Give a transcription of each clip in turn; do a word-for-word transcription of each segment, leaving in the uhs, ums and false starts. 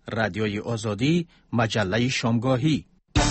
رادیوی آزادی، مجله شامگاهی.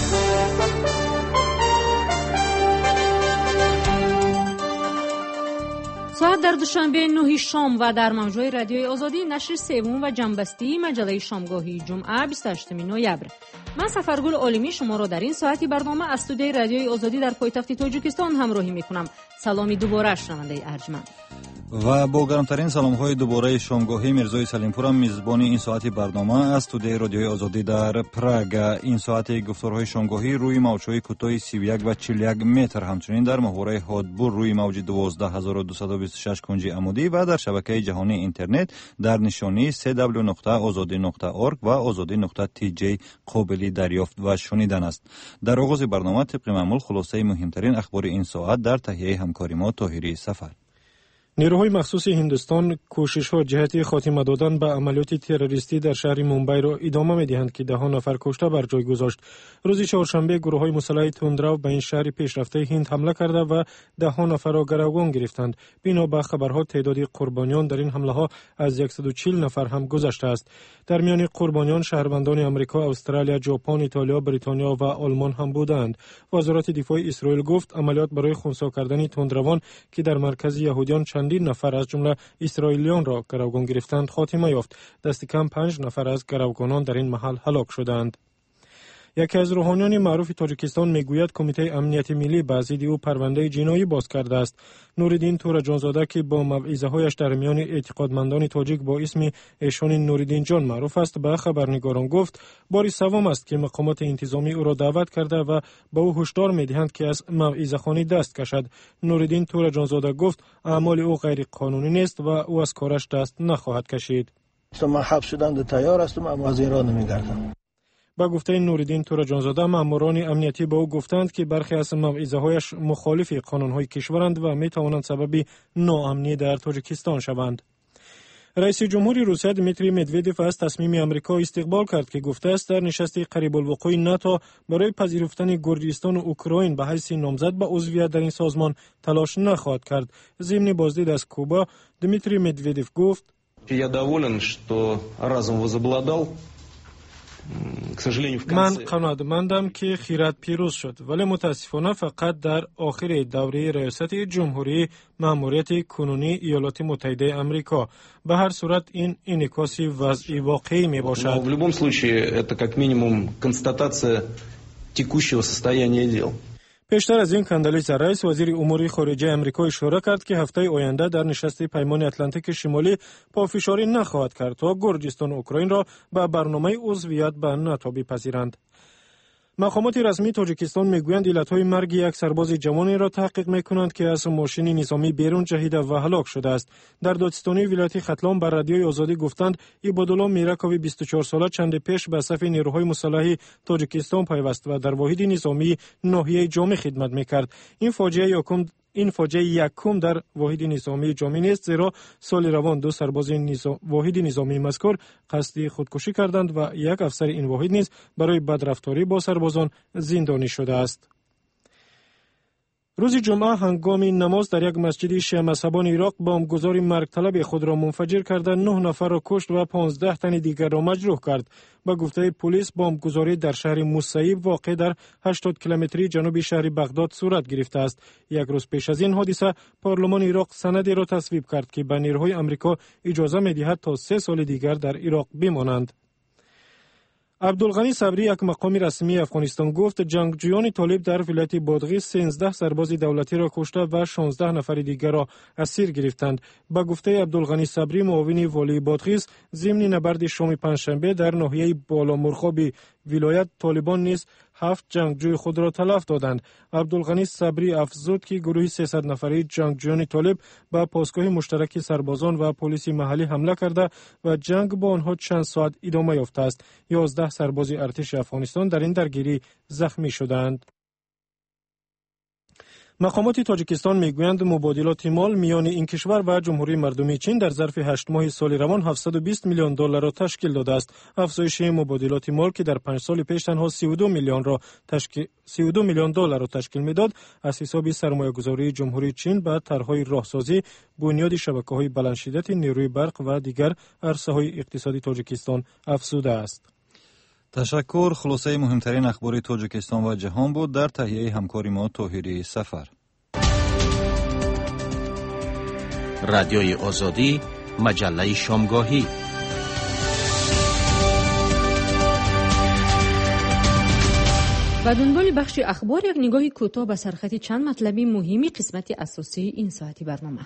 ساعت در دوشنبه نه شام و در موجهای رادیوی آزادی نشر سوم و جنبستی مجله شامگاهی جمعه بیست و هشتم نوامبر. من سفرگل عالمی شما را در این ساعتی برنامه از استودیوی رادیوی آزادی در پایتخت تاجیکستان همراهی میکنم. سلامی دوباره شنونده ارجمند. و با گرمترین سلام‌های دوباره شامگاهی میرزای سلیمپور میزبان این ساعتی برنامه از استودیوی رادیوی آزادی در پراگ. این ساعتی گفتارهای شامگاهی روی موج‌های کوتاه سی و یک و چهل و یک متر، همچنین در محور هادبور روی موج دوازده هزار و دویست و بیست و شش کنجی عمودی و در شبکه جهانی اینترنت در نشانی دبلیو دبلیو دبلیو نقطه آزادی نقطه اورگ و آزادی نقطه تی جی قابل دریافت و شنیدن است. در آغاز برنامه طبق معمول خلاصه مهمترین اخبار این ساعت در تهیه همکاری ما طاهری سفر. نیروهای مخصوص هندوستان کوشش‌ها جهت خاتمه دادن به عملیات تروریستی در شهر مومبای را ادامه می‌دهند که ده نفر کشته بر جای گذاشت. روز چهارشنبه گروه‌های مسلح تندرو به این شهر پیشرفته هند حمله کرده و ده نفر را گروگان گرفتند. بنا به خبرها تعداد قربانیان در این حمله‌ها از صد و چهل نفر هم گذشته است. در میان قربانیان شهروندان آمریکا، استرالیا، ژاپن، ایتالیا، بریتانیا و آلمان هم بودند. وزارت دفاع اسرائیل گفت عملیات برای خنثی کردن تندروان که در مرکز یهودیان چندین نفر از جمله اسرائیلیان را گروگان گرفتند خاتمه یافت. دست کم پنج نفر از گروگانان در این محل هلاک شدند. یکی از روحانیان معروف تاجیکستان میگوید کمیته امنیت ملی به ضد او پرونده جنایی باز کرده است. نوردین تور جانزاده که با موعظه هایش در میان اعتقادمندان تاجیک با اسم ایشان نوردین جان معروف است، به خبرنگاران گفت باری سوم است که مقامات انتظامی او را دعوت کرده و به او هشدار میدهند که از موعظه خوانی دست کشد. نوردین تور جانزاده گفت اعمال او غیر قانونی نیست و او از کارش دست نخواهد کشید. من حبس شدن تیار هستم، اما از این راه نمیگردم. با گفته نوردین تور جانزاده، ماموران امنیتی به او گفتند که برخی از موعظه هایش مخالف قانون های کشورند و می توانند سبب ناامنی در تاجیکستان شوند. رئیس جمهور روسیه دمیتری مدودف از تصمیم آمریکا استقبال کرد که گفته است در نشست قریب الوقوع ناتو برای پذیرفتن گرجستان و اوکراین به حیث نامزد به عضویت در این سازمان تلاش نخواهد کرد. ضمن بازدید از کوبا، دمیتری مدودف گفت: Я доволен, что разум возобладал. من قناعتمندم که خیرات پیروز شد، ولی متاسفانه فقط در آخر دوره ریاست جمهوری مأموریت کنونی ایالات متحده آمریکا. به هر صورت این انعکاس وضع واقعی می باشد. В любом случае это как минимум констатация текущего состояния дел. پیشتر از این کاندالیزا رئیس وزیر امور خارجه آمریکا اشاره کرد که هفته آینده در نشست پیمان اتلانتیک شمالی پافشاری نخواهد کرد تا گرجستان و اوکراین را به برنامه عضویت به ناتو بپذیرند. مقامات رسمی تاجیکستان میگویند علتهای مرگ یک سرباز جوانی را تحقیق میکنند که از ماشین نظامی بیرون جهیده و هلاک شده است. در دادستانی ولایت ختلان بر رادیوی آزادی گفتند عبادالله میرکوی بیست و چهار ساله چند پیش به صف نیروهای مسلح تاجیکستان پیوست و در واحد نظامی ناحیه جامع خدمت میکرد. این فاجعه یکم این فاجعه یکم در واحد نظامی جامع نیست، زیرا سال روان دو سرباز نظام واحد نظامی مذکور قصد خودکشی کردند و یک افسر این واحد نیز برای بدرفتاری با سربازان زندانی شده است. روز جمعه هنگام نماز در یک مسجد شیعه مذهبان عراق بمبگذار مرگ طلب خود را منفجر کرده نه نفر را کشت و پانزده تن دیگر را مجروح کرد. با گفته پلیس بمبگذاری در شهر موسیب واقع در هشتاد کیلومتری جنوب شهر بغداد صورت گرفته است. یک روز پیش از این حادثه پارلمان عراق سندی را تصویب کرد که به نیروهای آمریکا اجازه می‌دهد تا سه سال دیگر در عراق بمانند. عبدالغنی صبری، یک مقام رسمی افغانستان، گفت جنگجویان طالب در ولایت بادغیس سیزده سرباز دولتی را کشته و شانزده نفر دیگر را اسیر گرفتند. با گفته عبدالغنی صبری، معاون والی بادغیس، ضمن نبرد شام پنجشنبه در ناحیه بالامرغاب ولایت طالبان نیز هفت جنگجوی خود را تلف دادند. عبدالغنی صبری افزود که گروه سیصد نفری جنگجویان طالب به پاسگاه مشترک سربازان و پلیس محلی حمله کرده و جنگ با آنها چند ساعت ادامه یافته است. یازده سرباز ارتش افغانستان در این درگیری زخمی شدند. مقامات تاجیکستان میگویند مبادلات مال میان این کشور و جمهوری مردمی چین در ظرف هشت ماه سال روان هفتصد و بیست میلیون دلار را تشکیل داده است. افزایش مبادلات مال که در پنج سال پیش تنها سی و دو میلیون را تشکیل سی و دو میلیون دلار را تشکیل میداد، از حساب سرمایه‌گذاری جمهوری چین به طرح‌های راهسازی، بنیاد شبکه‌های بلندشدت نیروی برق و دیگر عرصه‌های اقتصادی تاجیکستان افزوده است. تشکر. خلاصه مهمترین اخبار تاجیکستان و جهان بود در تهیه همکاری ما طاهری سفر. رادیوی آزادی، مجله شامگاهی. و دنبال بخش اخبار یک نگاهی کوتاه به سرخط چند مطلبی مهمی قسمت اساسی این ساعتی برنامه.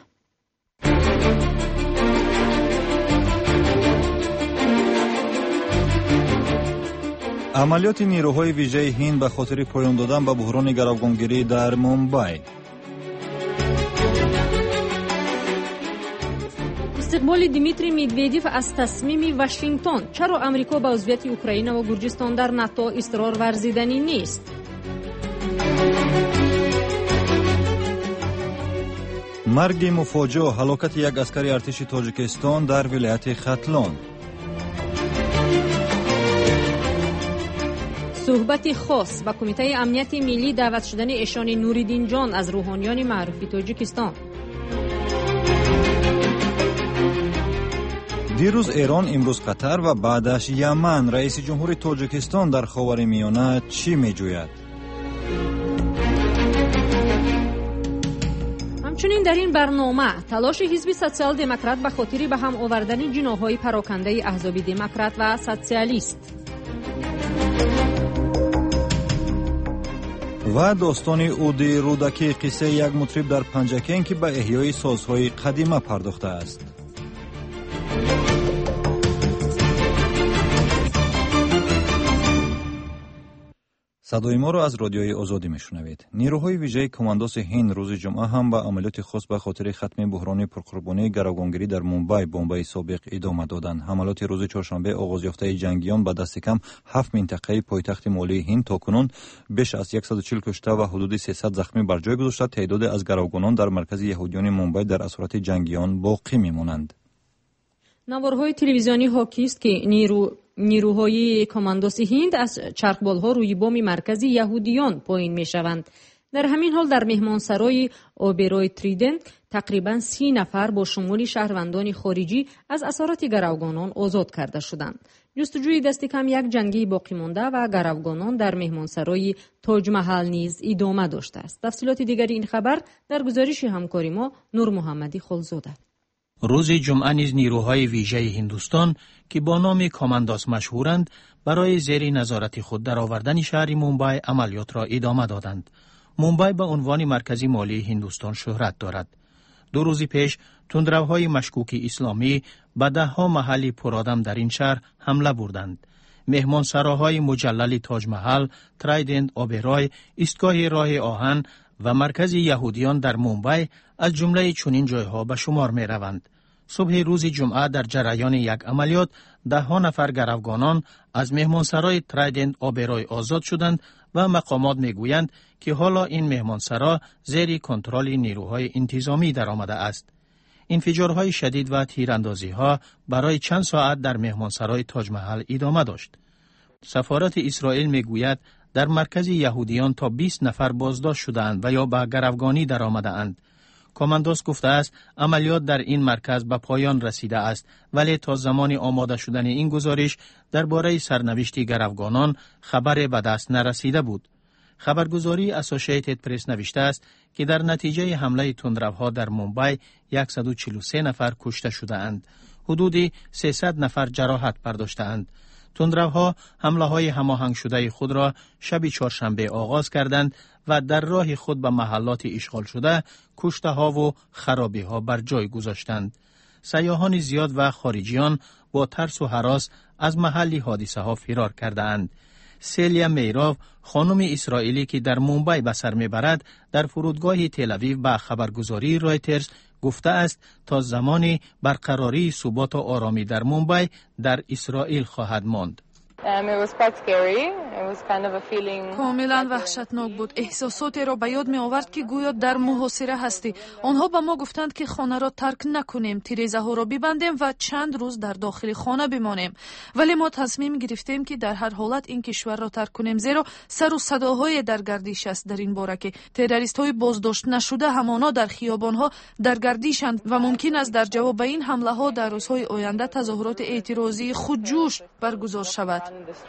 عملیات نیروهای ویژه هند به خاطر پایان دادن به بحران گروگانگیری در مومبای. استقبال دیمیتری میدویدیف از تصمیم واشنگتن. چرا امریکا به عضویت اوکراین و گرجستان در ناتو اصرار ورزیدنی نیست؟ مرگ مفاجئ، هلاکت یک عسکر ارتش تاجیکستان در ولایت ختلان. صحبت خاص با کمیته امنیت ملی دعوت شدن ایشان نوریدین جان از روحانیان معروف تاجیکستان. دیروز ایران، امروز قطر و بعدش یمن. رئیس جمهور تاجیکستان در خاورمیانه چی میجوید؟ همچنین در این برنامه تلاش حزب سوسیال دموکرات به خاطر به هم آوردن جناح‌های پراکنده احزاب دموکرات و سوسیالیست و داستان اودی رودکی، قصه یک مطرب در پنجکین که به احیای سازهای قدیمه پرداخته است. صدای ما را از رادیوی آزادی میشنوید. نیروهای ویژه کماندوس هند روز جمعه هم به عملیات خاص به خاطر ختم بحران پرقربانی گروگانگیری در مومبای، بمبئی سابق ادامه دادند. حملات روز چهارشنبه آغاز یافته جنگیان به دست کم هفت منطقه پایتخت مالی هند تاکنون بیش از صد و چهل کشته و حدود سیصد زخمی بر جای گذاشته. تعداد از گروگانان در مرکز یهودیان مومبای در اسارت جنگیان باقی میمانند. نوارهای تلویزیونی حاکی است که نیرو نیروهای کماندوس هند از چرخبال‌ها روی بام مرکزی یهودیان پایین می‌شوند. در همین حال در مهمانسرای اوبروی تریدنت تقریباً سی نفر با شمول شهروندان خارجی از اسارت گروگانان آزاد کرده شدند. جستجوی دست کم یک جنگی باقی مانده و گروگانان در مهمانسرای تاج محل نیز ادامه داشته است. تفصیلات دیگری این خبر در گزارش همکاری ما نور محمدی خلزاده. روز جمعه نیز نیروهای ویژه هندوستان که با نام کاماندوس مشهورند برای زیر نظارت خود در آوردن شهر مومبای عملیات را ادامه دادند. مومبای به عنوان مرکزی مالی هندوستان شهرت دارد. دو روز پیش تندروهای مشکوک اسلامی به ده ها محل پرآدم در این شهر حمله بردند. مهمانسراهای مجلل تاج محل، ترایدنت، اوبرای، ایستگاه راه آهن و مرکز یهودیان در مومبای از جمله چنین جایها به شمار می روند. صبح روز جمعه در جریان یک عملیات ده ها نفر گروگانان از مهمانسرای ترایدنت اوبرای آزاد شدند و مقامات می گویند که حالا این مهمانسرا زیر کنترل نیروهای انتظامی در آمده است. انفجارهای شدید و تیراندازی‌ها برای چند ساعت در مهمانسرای تاج محل ادامه داشت. سفارت اسرائیل می گوید در مرکز یهودیان تا بیست نفر بازداشت شدند و یا به گروگانی در آمده اند. کاماندوس گفته است عملیات در این مرکز به پایان رسیده است، ولی تا زمان آماده شدن این گزارش درباره سرنوشت گروگانان خبر به دست نرسیده بود. خبرگزاری اسوسییتد پرس نوشته است که در نتیجه حمله تندروها در مومبای صد و چهل و سه نفر کشته شده اند. حدود سیصد نفر جراحت برداشته اند. تندروها حمله های هماهنگ شده خود را شب چهارشنبه آغاز کردند و در راه خود به محلات اشغال شده کشته ها و خرابی ها بر جای گذاشتند. سیاحان زیاد و خارجیان با ترس و هراس از محل حادثه ها فرار کرده اند. سیلیا میراو، خانم اسرائیلی که در مومبای به سر میبرد، در فرودگاه تل‌آویو به خبرگزاری رایترز گفته است تا زمانی برقراری ثبات و آرامی در مومبای در اسرائیل خواهد ماند. Um, it was quite scary. کاملا وحشتناک بود. احساساتی را به یاد می آورد که گویا در محاصره هستی. آنها به ما گفتند که خانه را ترک نکنیم، تیریزه ها را ببندیم و چند روز در داخل خانه بمانیم. ولی ما تصمیم گرفتیم که در هر حالت این کشور را ترک کنیم، زیرا سر و صداهای در گردش است در این باره که تروریست های بازداشت نشده همانا در خیابان ها در گردشند و ممکن است در جواب این حمله ها در روزهای آینده تظاهرات اعتراضی خودجوش برگزار شود.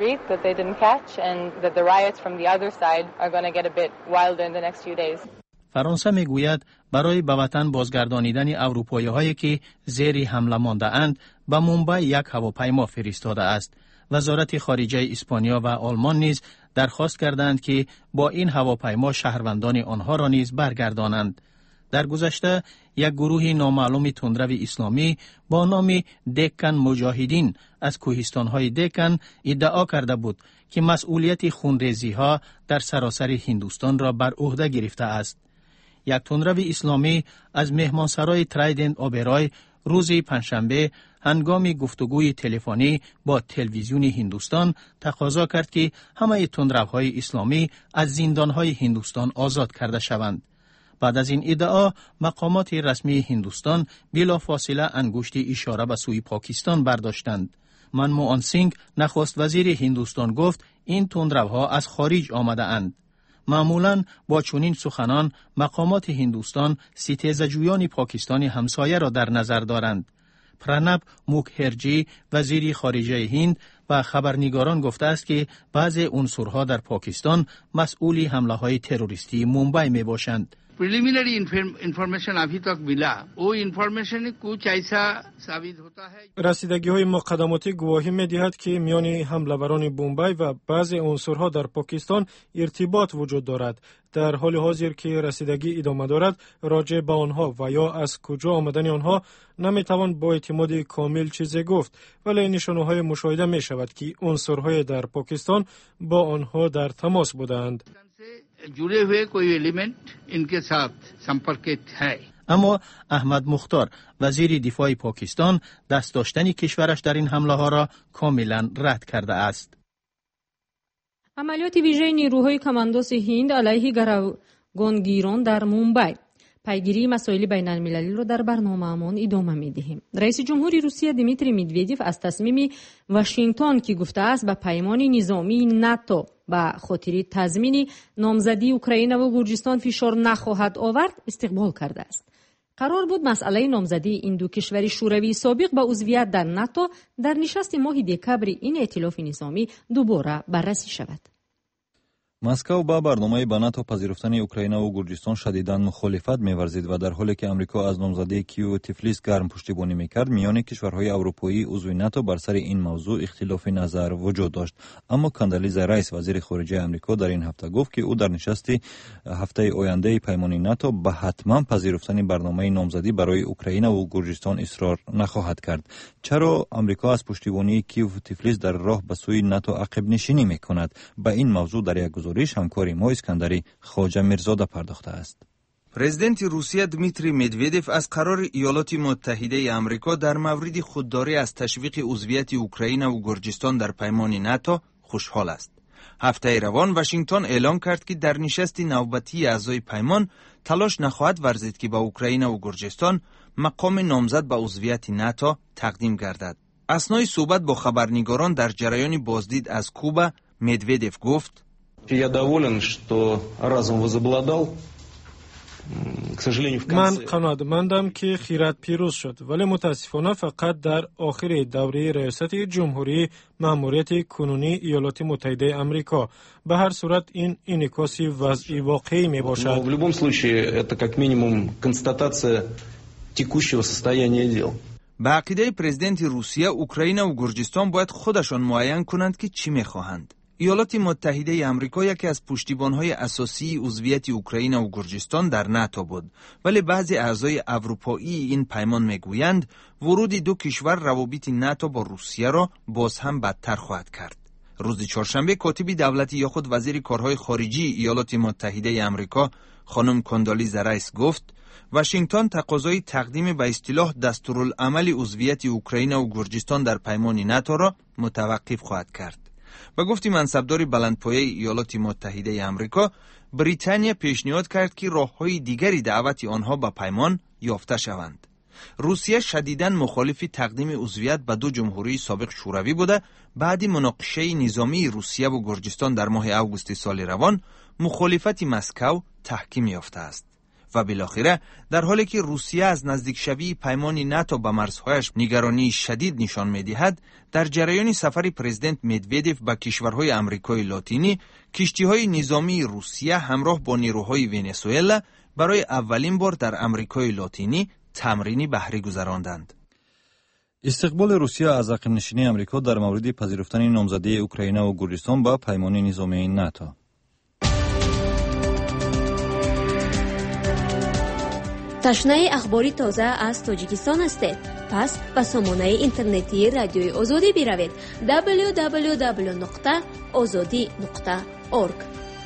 فرانسه میگوید برای به وطن بازگردانیدن اروپایی هایی که زیر حمله مانده اند به مومبای یک هواپیما فرستاده است. وزارت خارجه اسپانیا و آلمان نیز درخواست کردند که با این هواپیما شهروندان آنها را نیز برگردانند. در گذشته یک گروه نامعلوم تندرو اسلامی با نام دکن مجاهدین از کوهستان‌های دکن ادعا کرده بود که مسئولیت خونریزی‌ها در سراسر هندوستان را بر عهده گرفته است. یک تندرو اسلامی از مهمانسرای ترایدنت آبرای روز پنجشنبه هنگام گفتگوی تلفنی با تلویزیون هندوستان تقاضا کرد که همه تندروهای اسلامی از زندان‌های هندوستان آزاد کرده شوند. بعد از این ادعا مقامات رسمی هندوستان بلافاصله انگشت اشاره به سوی پاکستان برداشتند. منموهن سینگ نخست وزیر هندوستان گفت این تندروها از خارج آمده اند. معمولاً با چنین سخنان مقامات هندوستان ستیزه‌جویان پاکستان همسایه را در نظر دارند. پرانب موکهرجی وزیر خارجه هند و خبرنگاران گفته است که بعضی عنصرها در پاکستان مسئول حمله های تروریستی مومبای می باشند. Preliminary information अभी तक मिला वो इंफॉर्मेशन कुछ ऐसा साबित होता है. رسیدگی‌های مقدماتی گواهی می‌دهد که میان حمله‌وران بمبئی و بعضی عنصرها در پاکستان ارتباط وجود دارد. در حال حاضر که رسیدگی ادامه دارد، راجع به آنها و یا از کجا آمدن آنها نمی‌توان با اعتماد کامل چیزی گفت، ولی نشانه‌های مشاهده می‌شود که عنصرهای در پاکستان با آنها در تماس بودند. जुड़े हुए कोई एलिमेंट इनके साथ संपर्कित है. اما احمد مختار وزیر دفاع پاکستان دست داشتن کشورش در این حمله ها را کاملا رد کرده است. عملیات ویژه نیروهای کماندوس هند علیه گروگانگیران در مومبای. پیگیری مسائل بین المللی را در برنامه‌مان ادامه می‌دهیم. رئیس جمهوری روسیه دیمیتری مدودیف از تصمیم واشنگتن که گفته است به پیمان نظامی ناتو به خاطر تضمین نامزدی اوکراین و گرجستان فشار نخواهد آورد استقبال کرده است. قرار بود مسئله نامزدی این دو کشور شوروی سابق به عضویت در ناتو در نشست ماه دکبر این ائتلاف نظامی دوباره بررسی شود. مسکو با برنامه به ناتو پذیرفتن اوکراین و گرجستان شدیداً مخالفت می‌ورزید و در حالی که آمریکا از نامزدی کیو و تیفلیس گرم پشتیبانی می‌کرد، میان کشورهای اروپایی عضو ناتو بر سر این موضوع اختلاف نظر وجود داشت. اما کاندالیزا رایس وزیر خارجه آمریکا در این هفته گفت که او در نشست هفته آینده پیمان ناتو به حتما پذیرفتن برنامه نامزدی برای اوکراین و گرجستان اصرار نخواهد کرد. چرا آمریکا از پشتیبانی کیو و تیفلیس در راه به سوی ناتو عقب نشینی می‌کند؟ به این موضوع در یک گزارش همکاری ما اسکندری خواجه میرزاده پرداخته است. پرزیدنت روسیه دمیتری مدودیف از قرار ایالات متحده آمریکا در مورد خودداری از تشویق عضویت اوکراین و گرجستان در پیمان ناتو خوشحال است. هفته روان واشنگتن اعلام کرد که در نشست نوبتی اعضای پیمان تلاش نخواهد ورزید که به اوکراین و گرجستان مقام نامزد به عضویت ناتو تقدیم گردد. اثنای صحبت با خبرنگاران در جریان بازدید از کوبا، مدودیف گفت: Я доволен, что разум возобладал. من قناعتمندم که خیرات پیروز شد، ولی متاسفانه فقط در آخر دوره ریاست جمهوری مأموریت کنونی ایالات متحده آمریکا. به هر صورت این انعکاس وضع واقعی می باشد. В любом случае это как минимум констатация текущего состояния дел. به عقیده پرزیدنت روسیه، اوکراین و گرجستان باید خودشان معین کنند که چی می خواهند. ایالات متحده آمریکا یکی از پشتیبان‌های اساسی عضویت اوکراین و گرجستان در ناتو بود، ولی بعضی اعضای اروپایی این پیمان میگویند ورود دو کشور روابط ناتو با روسیه را باز هم بدتر خواهد کرد. روز چهارشنبه کاتب دولتی یا خود وزیر کارهای خارجی ایالات متحده آمریکا خانم کاندالیزا رایس گفت واشنگتن تقاضای تقدیم به اصطلاح دستورالعمل عضویت اوکراین و گرجستان در پیمان ناتو را متوقف خواهد کرد. به گفت منصبدار بلندپایه ایالات متحده آمریکا، بریتانیا پیشنهاد کرد که راه‌های دیگری دعوت آنها به پیمان یافته شوند. روسیه شدیداً مخالف تقدیم عضویت به دو جمهوری سابق شوروی بوده. بعد مناقشه نظامی روسیه و گرجستان در ماه اوگوست سال روان، مخالفت مسکو تحکیم یافته است و بالاخره در حالی که روسیه از نزدیک شوی پیمان ناتو به مرزهایش نگرانی شدید نشان می‌دهد، در جریان سفر پرزیدنت مدودیف به کشورهای آمریکای لاتینی، کشتی‌های نظامی روسیه همراه با نیروهای ونزوئلا برای اولین بار در آمریکای لاتینی تمرینی بحری گذراندند. استقبال روسیه از عقب نشینی آمریکا در مورد پذیرفتن نامزدی اوکراین و گرجستان به پیمان نظامی ناتو. تشنه اخباری تازه از تاجیکستان هستید؟ پس به سامانه اینترنتی رادیوی آزادی بروید دبلیو دبلیو دبلیو نقطه آزادی نقطه اورگ.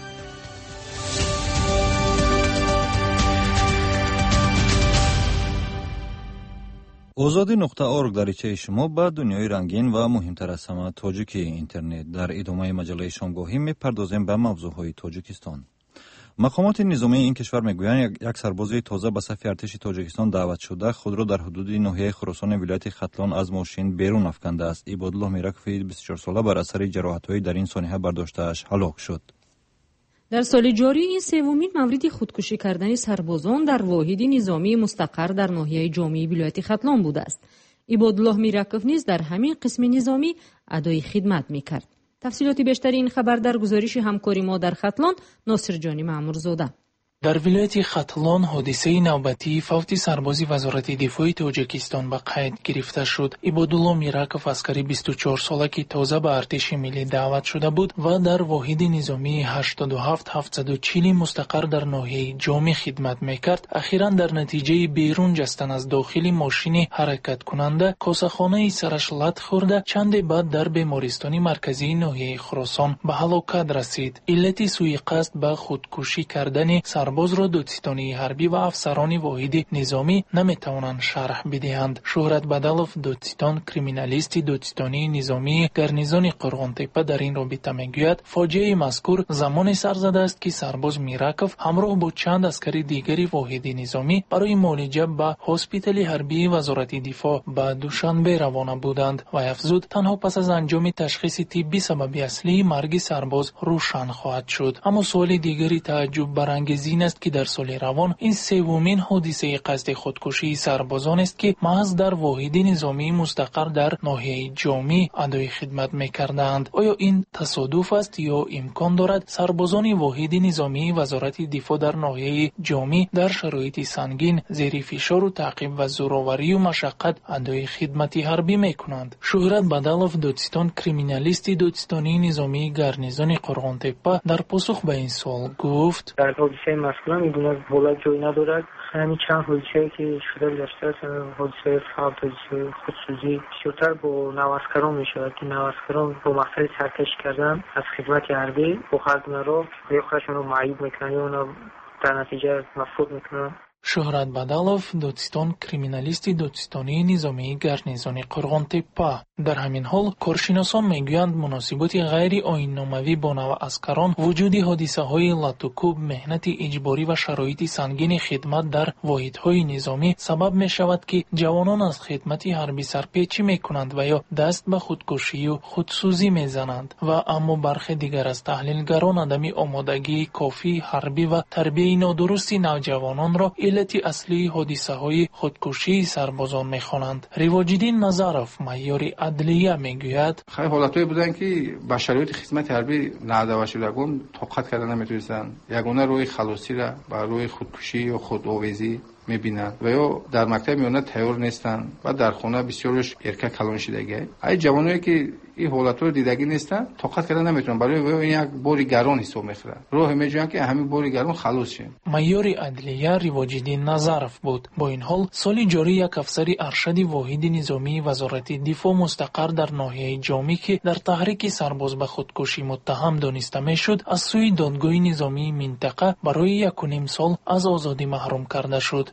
آزادی نقطه اورگ دریچه شما به دنیای رنگین و مهمتر از همه تاجیکی اینترنت. در ادامه مجله شامگاهی می‌پردازیم به موضوعهای تاجیکستان. مقامات نظامی این کشور میگویند یک سرباز تازه به صف ارتش تاجیکستان دعوت شده خود را در حدود ناحیه خراسان ولایت ختلان از ماشین بیرون افکنده است. عبادالله میرکفی بیست و چهار ساله بر اثر جراحت‌های در این سانحه برداشته‌اش هلاک شد. در سال جاری این سومین مورد خودکشی کردن سربازان در واحد نظامی مستقر در ناحیه جامی ولایت ختلان بوده است. عبادالله میرکف نیز در همین قسم نظامی ادای خدمت میکرد. تفصیلات بیشتر این خبر در گزارش همکاری ما در ختلان ناصر جانی مامورزاده. در ولایت ختلان حادثه نوبتی فوت سربازی وزارت دفاع تاجیکستان به قید گرفته شد. عبادالله میرکف عسکری بیست و چهار ساله که تازه به ارتش ملی دعوت شده بود و در واحد نظامی هشتاد و هفت هفتصد و چهل مستقر در ناحیه جامی خدمت میکرد، اخیراً در نتیجه بیرون جستن از داخل ماشین حرکت کننده کاسه‌خانه سرش لط خورده چند بعد در بیمارستان مرکزی ناحیه خراسان به هلاکت رسید. علت سوء قصد به خودکشی کردن سرباز را دادستانی حربی و افسران واحد نظامی نمیتوانند شرح بدهند. شهرت بدلوف، دادستان کریمینالیست دادستانی نظامی گرنیزان قرغانتپه در این رابطه میگوید فاجعه مذکور زمان سر زده است که سرباز میرکف همراه با چند عسکر دیگری واحد نظامی برای معالجه به هسپتال حربی وزارت دفاع به دوشنبه روانه بودند و افزود تنها پس از انجام تشخیص طبی سبب اصلی مرگ سرباز روشن خواهد شد. اما سوال دیگری تعجب برانگیز این است که در سال روان این سومین حادثه قصد خودکشی سربازان است که محض در واحد نظامی مستقر در ناحیه جامی ادای خدمت می‌کردند. آیا این تصادف است یا امکان دارد سربازان واحد نظامی وزارت دفاع در ناحیه جامی در شرایط سنگین زیر فشار و تعقیب و زورآوری و مشقت ادای خدمت حربی می‌کنند؟ شهرت بدلوف، دادستان کریمینالیست دادستانی نظامی گرنیزان قرغانتپه در پاسخ به این سوال گفت: در حادثه مسئله میدونه ولایت جایی ندارد. همین چند حادثه که شده گذشته است، حادثه فوت، حادثه خودسوزی بیشتر با نواسکران میشود که نواسکران با مقصد سرکش کردن از خدمت حربی با خلق رو به خودشون رو معیوب میکنن یا اونو در نتیجه مفقود میکنن. شهرت بدلوف، دادستان کریمینالیست دادستانی نظامی گرنیزان قرغانتپه. در همین حال کارشناسان میگویند مناسبات غیر آیین‌ناموی با نوع عسکران، وجود حادثه های لطوکوب، مهنت اجباری و شرایط سنگین خدمت در واحدهای نظامی سبب می شود که جوانان از خدمت حربی سرپیچی می کنند و یا دست به خودکشی و خودسوزی می زنند. و اما برخی دیگر از تحلیلگران عدم آمادگی کافی حربی و تربیت نادرست نوجوانان را علت اصلی حادثه های خودکشی سربازان می خوانند. رواجالدین نظرف، معیار عدلیه میگوید خیلی حالتایی بودن که با شرایط خدمت حربی نادوا شدگان طاقت کردن نمیتونستن، یگانه روی خلاصی را با روی خودکشی و خودآویزی میبینند و یا در مکتب میونه تیار نیستن و در خانه بسیارش ارکه کلان شدگی. ای جوانایی که این حالت رو دیدگی نیستن طاقت کردن نمیتونن، برای این یک باری گران حساب میخوره، راه میجوین که همین باری گران خلاص شه. معیار عدلیه رواجالدین نظرف بود. با این حال سال جاری یک افسر ارشد واحد نظامی وزارت دفاع مستقر در ناحیه جامی که در تحریک سرباز به خودکشی متهم دانسته میشد از سوی دادگاه نظامی منطقه برای یک و نیم سال از آزادی محروم کرده شد.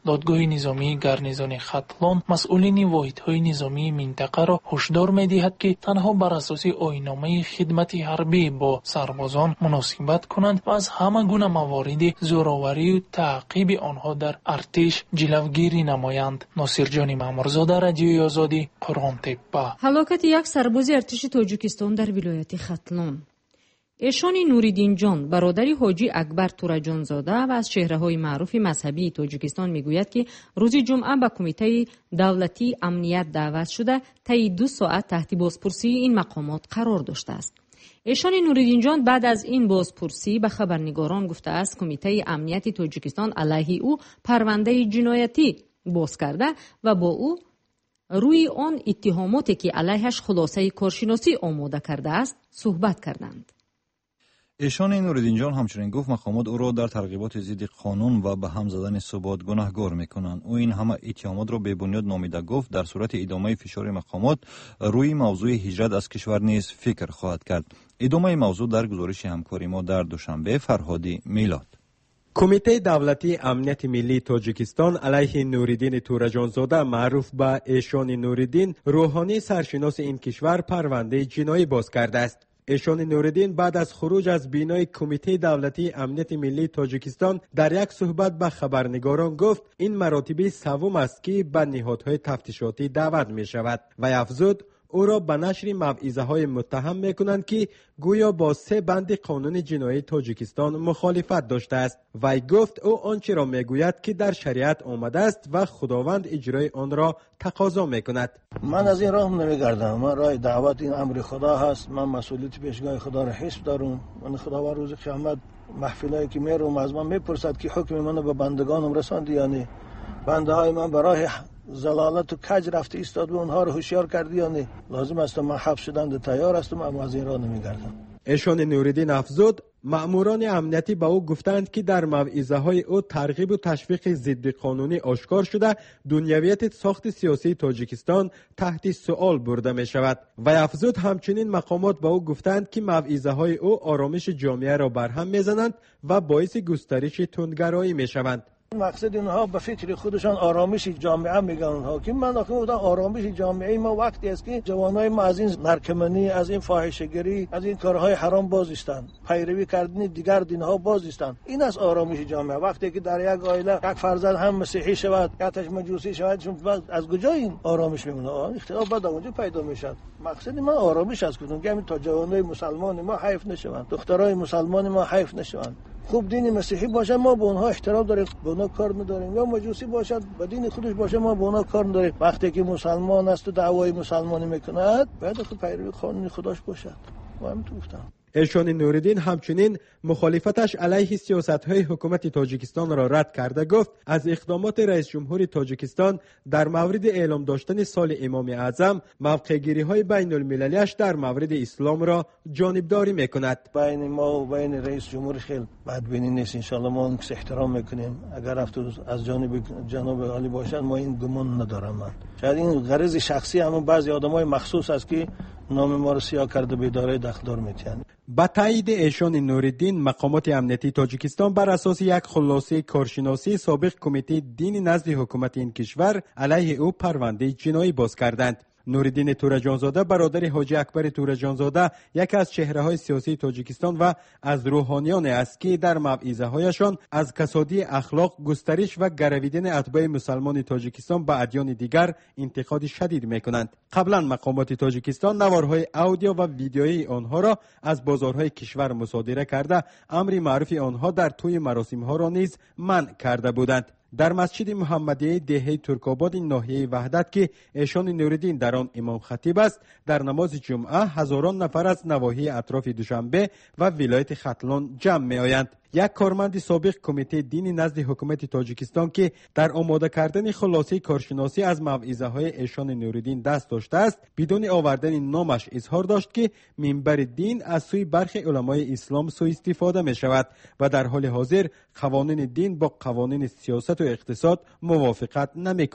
دادگاه نظامی گارنیزون ختلان مسئولین واحدهای نظامی منطقه را هشدار می‌دهد که تنها بر اساس آیین‌نامه خدمت حربی با سربازان مناسبت کنند و از همه گونه موارد زوراوری و تعقیب آنها در ارتش جلوگیری نمایند. ناصرجان مامورزاده، رادیوی آزادی، قرغان تپه. هلاکت یک سرباز ارتش تاجیکستان در ولایت ختلان. ایشان نوریدین جان برادری حاجی اکبر تورجان زاده و از چهره‌های معروف مذهبی تاجیکستان میگوید که روز جمعه به کمیته دولتی امنیت دعوت شده طی دو ساعت تحت بازپرسی این مقامات قرار داشته است. ایشان نوریدین جان بعد از این بازپرسی به خبرنگاران گفته است کمیته امنیت تاجیکستان علیه او پرونده جنایتی باز کرده و با او روی آن اتهاماتی که علیهش خلاصه کارشناسی آماده کرده است صحبت کردند. ایشان نوریدین جان همچنین گفت مقامات او را در ترغیبات ضد قانون و به هم زدن ثبات گناهکار میکنند. او این همه اتهامات را بی بنیاد نامیده گفت در صورت ادامه فشار مقامات روی موضوع هجرت از کشور نیز فکر خواهد کرد. ادامه موضوع در گزارش همکاری ما در دوشنبه. فرهادی میلاد. کمیته دولتی امنیت ملی تاجیکستان علیه نوریدین تورجان زاده معروف به ایشان نوریدین روحانی سرشناس این کشور پرونده جنایی باز کرده است. ایشان نوریدین بعد از خروج از بینای کمیته دولتی امنیت ملی تاجیکستان در یک صحبت به خبرنگاران گفت این مراتب سوم است که به نهادهای تفتیشاتی دعوت می شود و افزود او را به نشر موعظه های متهم می کنند که گویا با سه بند قانون جنایی تاجیکستان مخالفت داشته است. وی گفت او آنچه را می گوید که در شریعت آمده است و خداوند اجرای آن را تقاضا می کند. من از این راه نمی گردم. من راه دعوت این امر خدا هست. من مسئولیت پیشگاه خدا را حس دارم. من خداوند روز قیامت محفلایی که میرم از من میپرسد که حکم منو به بندگانم رساندی یا نه. بنده های من برای زلالت و کج رفته ایستاد و اونها رو هوشیار کردی یا نه. لازم است من حبس شدن تیار هستم اما از این راه نمیگردم. ایشان نوریدین افزود مأموران امنیتی به او گفتند که در موعظه های او ترغیب و تشویق ضد قانونی آشکار شده دنیویت ساخت سیاسی تاجیکستان تحت سؤال برده می شود. و افزود همچنین مقامات به او گفتند که موعظه های او آرامش جامعه را برهم میزنند و باعث گسترش تندگرایی می شوند. مقصد اینها به فکر خودشان آرامش جامعه میگن اونها که من آخه بودم آرامش جامعه ما وقتی است که جوانای ما از این نرکمنی، از این فاحشه‌گری، از این کارهای حرام باز ایستند، پیروی کردن دیگر دینها باز ایستند. این است آرامش جامعه. وقتی که در یک عائله یک فرزند هم مسیحی شود، یکش مجوسی شود، چون از کجا این آرامش میمونه؟ اختلاف بعد اونجا پیدا میشد. مقصد من آرامش است که میگم تا جوانای مسلمان ما حیف نشوند، دخترای مسلمان ما حیف نشوند. خوب دین مسیحی باشه ما به اونها احترام داریم، به اونها کار نداریم، یا مجوسی باشد به دین خودش باشه ما به اونها کار نداریم. وقتی که مسلمان است و دعوای مسلمانی میکند باید خود پیروی قانون خداش باشد. ما هم تو گفتم. ایشان نوریدین همچنین مخالفتش علیه سیاست‌های حکومت تاجیکستان را رد کرده گفت از اقدامات رئیس جمهور تاجیکستان در مورد اعلام داشتن سال امام اعظم موقع‌گیری‌های بین المللیش در مورد اسلام را جانبداری می‌کند. بین ما و بین رئیس جمهور خیلی بدبینی نیست. ان شاءالله ما اون احترام می‌کنیم. اگر رفت از جانب جناب عالی باشد ما این گمان ندارم. من شاید این غرض شخصی همون بعضی آدمای مخصوص است که نام ما رو سیاه کرده به اداره دخلدار می‌تیند. با تایید ایشان نوریدین مقامات امنیتی تاجیکستان بر اساس یک خلاصه کارشناسی سابق کمیته دین نزد حکومت این کشور علیه او پرونده جنایی باز کردند. نوریدین تورجان زاده برادر حاجی اکبر تورجان زاده یکی از چهره‌های سیاسی تاجیکستان و از روحانیان است که در موعظه هایشان از کسادی اخلاق، گسترش و گرویدن اتباع مسلمان تاجیکستان به ادیان دیگر انتقاد شدید می‌کنند. قبلا مقامات تاجیکستان نوارهای اودیو و ویدیویی آنها را از بازارهای کشور مصادره کرده امر معروف آنها در طی مراسم‌ها را نیز منع کرده بودند. در مسجد محمدیه دهه ترک‌آباد ناحیه وحدت که ایشان نوریدین در آن امام خطیب است، در نماز جمعه هزاران نفر از نواحی اطراف دوشنبه و ولایت ختلان جمع می آیند. یک کارمند سابق کمیته دینی نزد حکومت تاجیکستان که در آماده کردن خلاصه کارشناسی از موعظه های ایشان نوریدین دست داشته است، بدون آوردن نامش اظهار داشت که منبر دین از سوی برخی علمای اسلام سوء استفاده می شود و در حال حاضر قوانین دین با قوانین سیاست و اقتصاد موافقت نمی کند.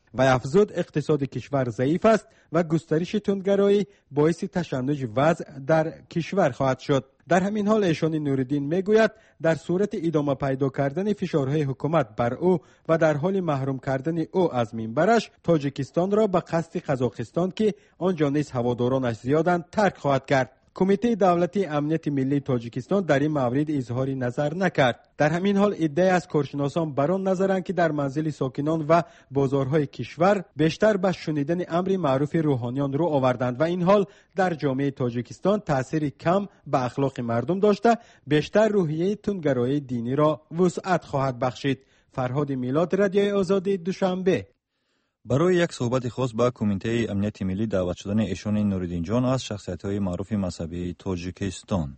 و افزود اقتصاد کشور ضعیف است و گسترش تندگرایی باعث تشنج وضع در کشور خواهد شد. در همین حال ایشان نوردین میگوید در صورت ادامه پیدا کردن فشارهای حکومت بر او و در حال محروم کردن او از منبرش، تاجیکستان را به قصد قزاقستان که آنجا نیز هوادارانش زیادند ترک خواهد کرد. کمیته دولتی امنیت ملی تاجیکستان در این مورد اظهار نظر نکرد. در همین حال ادعای از کارشناسان بر آن نظرند که در منزل ساکنان و بازارهای کشور بیشتر به شنیدن امر معروف روحانیان رو آوردند و این حال در جامعه تاجیکستان تاثیر کم به اخلاق مردم داشته بیشتر روحیه تندگرایی دینی را وسعت خواهد بخشید. فرهاد میلاد، رادیوی آزادی، دوشنبه. برای یک صحبت خاص با کمیته امنیت ملی دعوت شدن ایشان نوردین جان از شخصیت‌های معروف مذهبی تاجیکستان.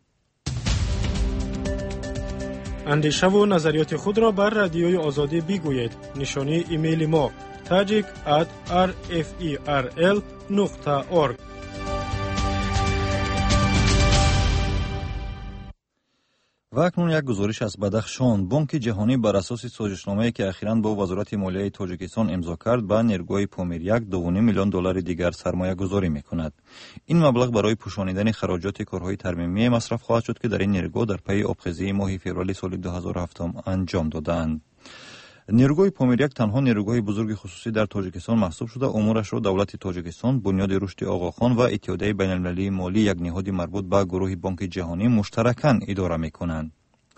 اندیشه و نظریات خود را بر رادیوی آزادی بگویید. نشانی ایمیل ما tajik at r f e r l نقطه org. و اکنون یک گزارش از بدخشان. بانک جهانی بر اساس سازشنامه‌ای که اخیراً با وزارت مالیه تاجیکستان امضا کرد به نیروگاه پومیر یک دو و نیم میلیون دلار دیگر سرمایه گذاری می‌کند. این مبلغ برای پوشانیدن خراجات کارهای ترمیمی مصرف خواهد شد که در این نیروگاه در پی آبخیزی ماه فوریه سال دو هزار و هفت انجام دادند. نیروگاه پومیر یک تنها نیروگاه بزرگ خصوصی در تاجیکستان محسوب شده. امورش را دولت تاجیکستان، بنیاد رشد آقاخان و اتحادیه بین‌المللی مالی، یک نهاد مربوط به گروه بانک جهانی، مشترکاً اداره می‌کنند.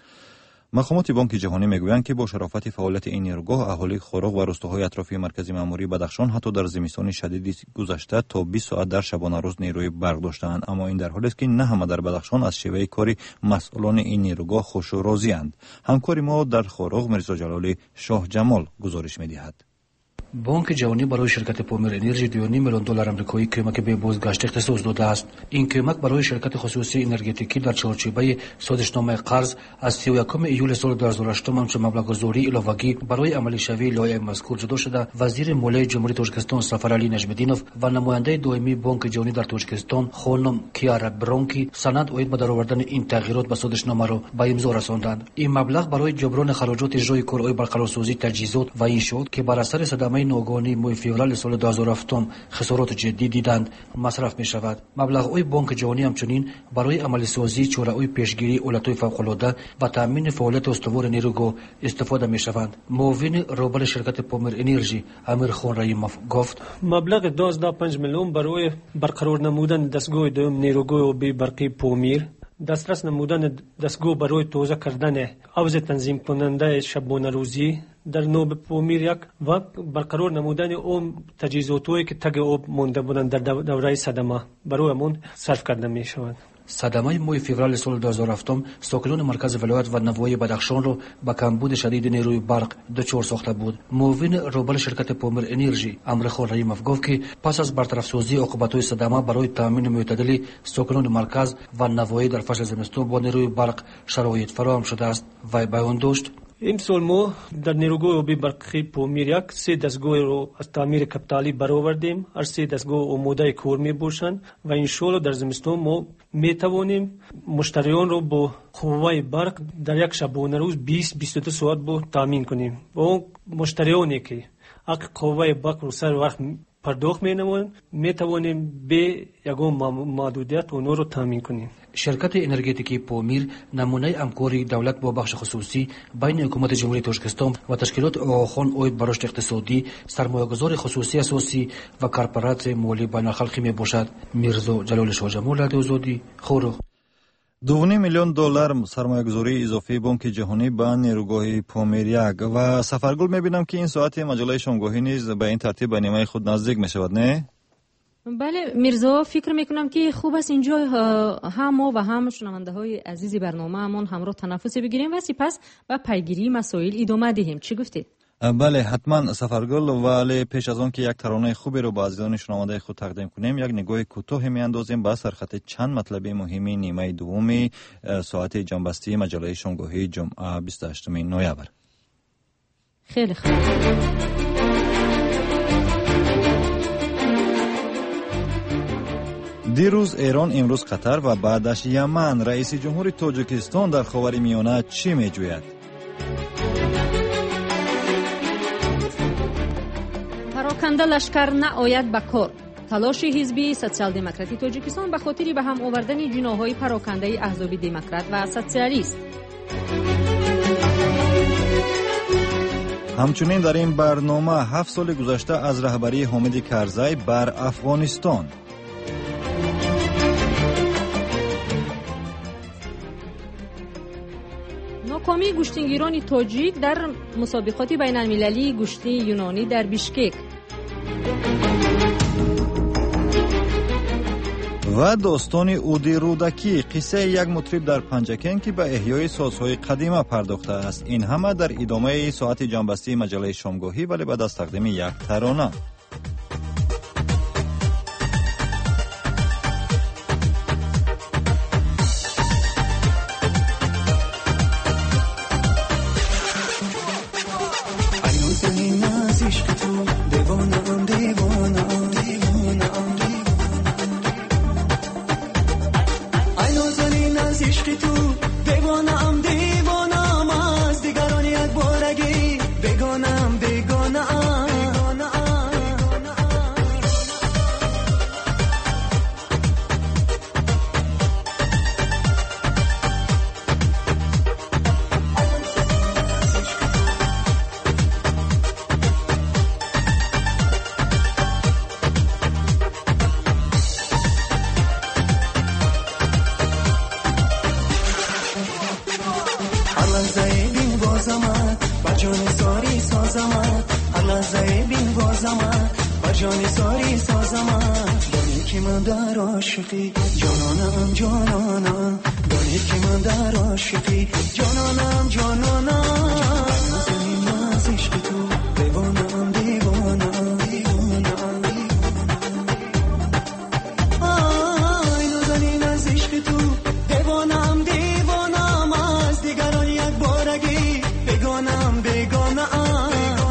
مقامات بانک جهانی میگویند که با شرافت فعالیت این نیروگاه، اهالی خاروق و روستاهای اطرافی مرکزی مأموری بدخشان حتی در زمستان شدید گذشته تا بیست ساعت در شبانه روز نیروی برق داشتند، اما این در حالی است که نه همه در بدخشان از شیوه کاری مسئولان این نیروگاه خوش و راضی اند. همکار ما در خاروق میرزا جلالی شاه جمال گزارش میدهد. بانک جهانی برای شرکت پومیر انرژی دو و نیم میلیون دلار آمریکایی کمک به بازگشت اختصاص داده است. این کمک برای شرکت خصوصی انرژتیکی در چارچوبه سازشنامه قرض از سی و یکم ایول سال دو هزار و هشت همچون مبلغ گذاری علاوه‌ای برای عملی شوی لایحه مذکور جدا شده. وزیر مالیه جمهوری تاجیکستان سفر علی نجم‌الدینوف و نماینده دائمی بانک جهانی در تاجیکستان خانم کیارا برونکی سند اوید به درآوردن این تغییرات به سازشنامه را به امضا رساندند. این مبلغ برای جبران خراجات اجرای کارهای برقرارسازی تجهیزات و انشاءات که بر اثر صدمه ناگهانی ماه فوریه سال دو هزار و هفت خسارات جدی دیدند مصرف می شود. مبلغ‌های بانک جهانی همچنین برای عملی سازی چاره‌های پیشگیری حالت‌های فوق‌العاده و تامین فعالیت استوار نیروگاه استفاده می شوند. معاون رهبر شرکت پومیر انرژی امیر خان رحیموف گفت مبلغ دوازده و پنج میلیون برای برقرار نمودن دستگاه دوم نیروگاه بی برقی پومیر، دسترس نمودن دستگاه برای توزیع کردن حوض تنظیم کننده شبانه روزی در نوب پومیر یک و برقرار نمودن اون تجهیزاتایی که تگ آب مونده بودند در دوره صدمه برای امون صرف کرده می شود. صدمه ماه فوریه سال دو هزار و هفت ساکنان مرکز ولایت و نواحی بدخشان را با کمبود شدید نیروی برق دچار ساخته بود. معاون رهبر شرکت پومیر انرژی امیر خان رحیموف گفت که پس از برطرف سازی عقوبت‌های صدمه برای تامین معتدل ساکنان مرکز و نواحی در فصل زمستان با نیروی برق شرایط فراهم شده است و بیان داشت امسال ما در نیروگاه آبی برقی پومیر یک سه دستگاه رو از تعمیر کپیتالی برآوردیم. هر سه دستگاه آماده کار می باشند و ان شاء الله در زمستان ما می توانیم مشتریان رو با قوه برق در یک شبانه روز بیست بیست و دو ساعت با تامین کنیم. با اون مشتریانی که اگه قوه برق رو سر وقت پرداخت می نمایند می توانیم به یگان محدودیت اونها رو تامین کنیم. شرکت انرژتیکی پومیر نمونه همکاری دولت با بخش خصوصی بین حکومت جمهوری تاجیکستان و تشکیلات آقاخان اوید بر رشد اقتصادی، سرمایه‌گذار خصوصی اساسی و کارپورات مالی بین‌الخلقی می باشد. میرزا جلال شاه جمال، رادیو آزادی، خاروق. دو و نیم میلیون دلار سرمایه‌گذاری اضافی بانک جهانی به نیروگاه پومیر یک و سفرگل می‌بینم که این ساعت مجله شامگاهی نیز به این ترتیب به نیمه خود نزدیک می‌شود، نه؟ بله میرزا، فکر میکنم که خوب است اینجا هم ما و هم شنونده های عزیزی برنامه همون همراه تنفسی بگیریم و سپس به پیگیری مسائل ادامه دهیم. چی گفتید؟ بله حتما سفرگل، ولی پیش از آن که یک ترانه خوبی رو به عزیزان شنونده خود تقدیم کنیم یک نگاه کوتاه میاندازیم به سرخط چند مطلب مهمی نیمه دوم ساعت جنبستی مجله شامگاهی جمعه بیست و هشتم نوامبر. خیلی خوب. دیروز ایران، امروز قطر و بعدش یمن. رئیس جمهور تاجیکستان در خاورمیانه چی میجوید؟ پراکنده لشکر نآید به کار. تلاش حزبی سوسیال دموکراتی تاجیکستان به خاطر به هم آوردن جناح‌های پراکنده احزاب دموکرات و سوسیالیست. همچنین در این برنامه هفت سال گذشته از رهبری حامد کرزی بر افغانستان. ناکامی گوشتنگیران تاجیک در مسابقات بین المللی گوشت یونانی در بیشکک. و داستان اودی رودکی، قصه یک مطرب در پنجکن که به احیای سازهای قدیمه پرداخته است. این همه در ادامه ساعت جنبستی مجله شامگاهی، ولی بعد از تقدیم یک ترانه. جانانم جانانم دانی که من در عاشقی جانانم جانانم زمین از عشق تو دیوانم دیوانم دیوانم آی نازنین از عشق تو دیوانم دیوانم از دیگران یک بارگی بگانم بگانم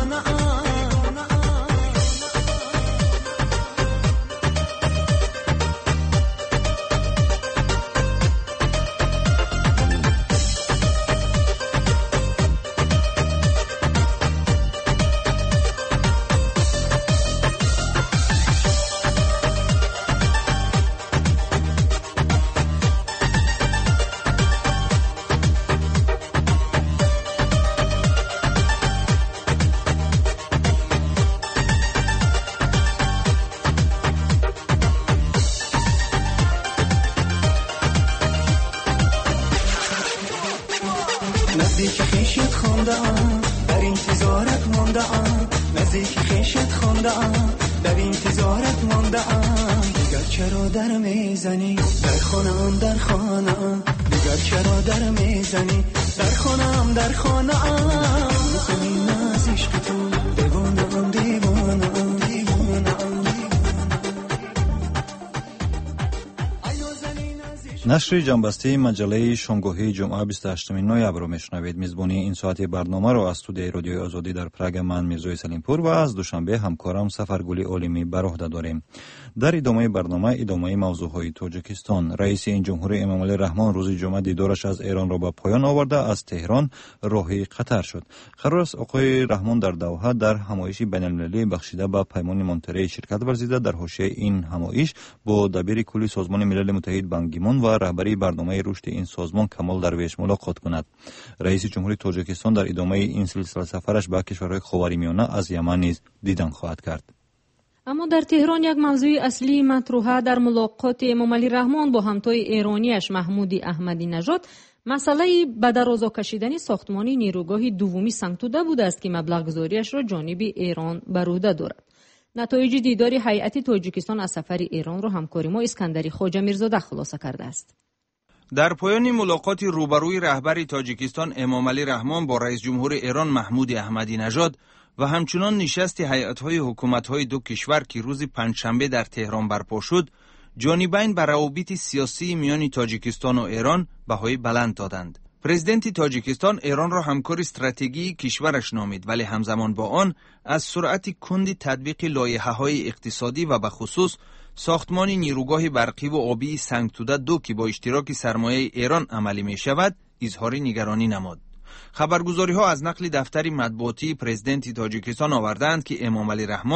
نزدیک خیشت خوندم در انتظارت ماندم نزدیک خیشت خوندم در انتظارت ماندم دیگر چرا در میزنی در خانم در خانم دیگر چرا در میزنی در خانم در خانم زمین از عشق تو دیوانم دیوانم دیوانم نشر جنبسته مجله شامگاهی جمعه بیست و هشتم نوامبر رو میشنوید. میزبانی این ساعت برنامه رو از استودیوی رادیوی آزادی در پراگ من میرزای سلیمپور و از دوشنبه همکارم سفرگل عالمی بر عهده داریم. در ادامه برنامه ادامه موضوعهای تاجیکستان. رئیس این جمهوری امامعلی رحمان روز جمعه دیدارش از ایران را به پایان آورده از تهران راهی قطر شد. قرار است آقای رحمان در دوحه در همایش بین‌المللی بخشیده به پیمان مونتری شرکت ورزیده. در حاشیه این همایش با دبیر کلی سازمان ملل متحد بان کی مون و رهبری برنامه رشد این سازمان کمال درویش ملاقات کند. رئیس جمهوری تاجیکستان در ادامه این سلسله سفرش به کشورهای خاورمیانه از یمن نیز دیدن خواهد کرد. اما در تهران یک موضوع اصلی مطروحه در ملاقات امامعلی رحمان با همتای ایرانیش محمود احمدی نژاد مسئله به درازا کشیدن ساختمان نیروگاه دومی سنگتوده بوده است که مبلغ گذاریش را جانب ایران بر عهده دارد. نتایج دیدار هیئت تاجیکستان از سفر ایران را همکاری ما اسکندری خواجه میرزاده خلاصه کرده است. در پایان ملاقات روبروی رهبر تاجیکستان امامعلی رحمان با رئیس جمهور ایران محمود احمدی نژاد و همچنان نشست هیئت‌های حکومت‌های دو کشور که روز پنجشنبه در تهران برپا شد، جانبین بر روابط سیاسی میان تاجیکستان و ایران بهای بلند دادند. پرزیدنت تاجیکستان ایران را همکار استراتژیکی کشورش نامید، ولی همزمان با آن از سرعت کند تطبیق لایحه‌های اقتصادی و به خصوص ساختمان نیروگاه برقی و آبی سنگتوده دو که با اشتراک سرمایه ایران عملی می شود اظهار نگرانی نمود. خبرگزاری ها از نقل دفتر مطبوعاتی پرزیدنت تاجیکستان آوردند که امامعلی رحمان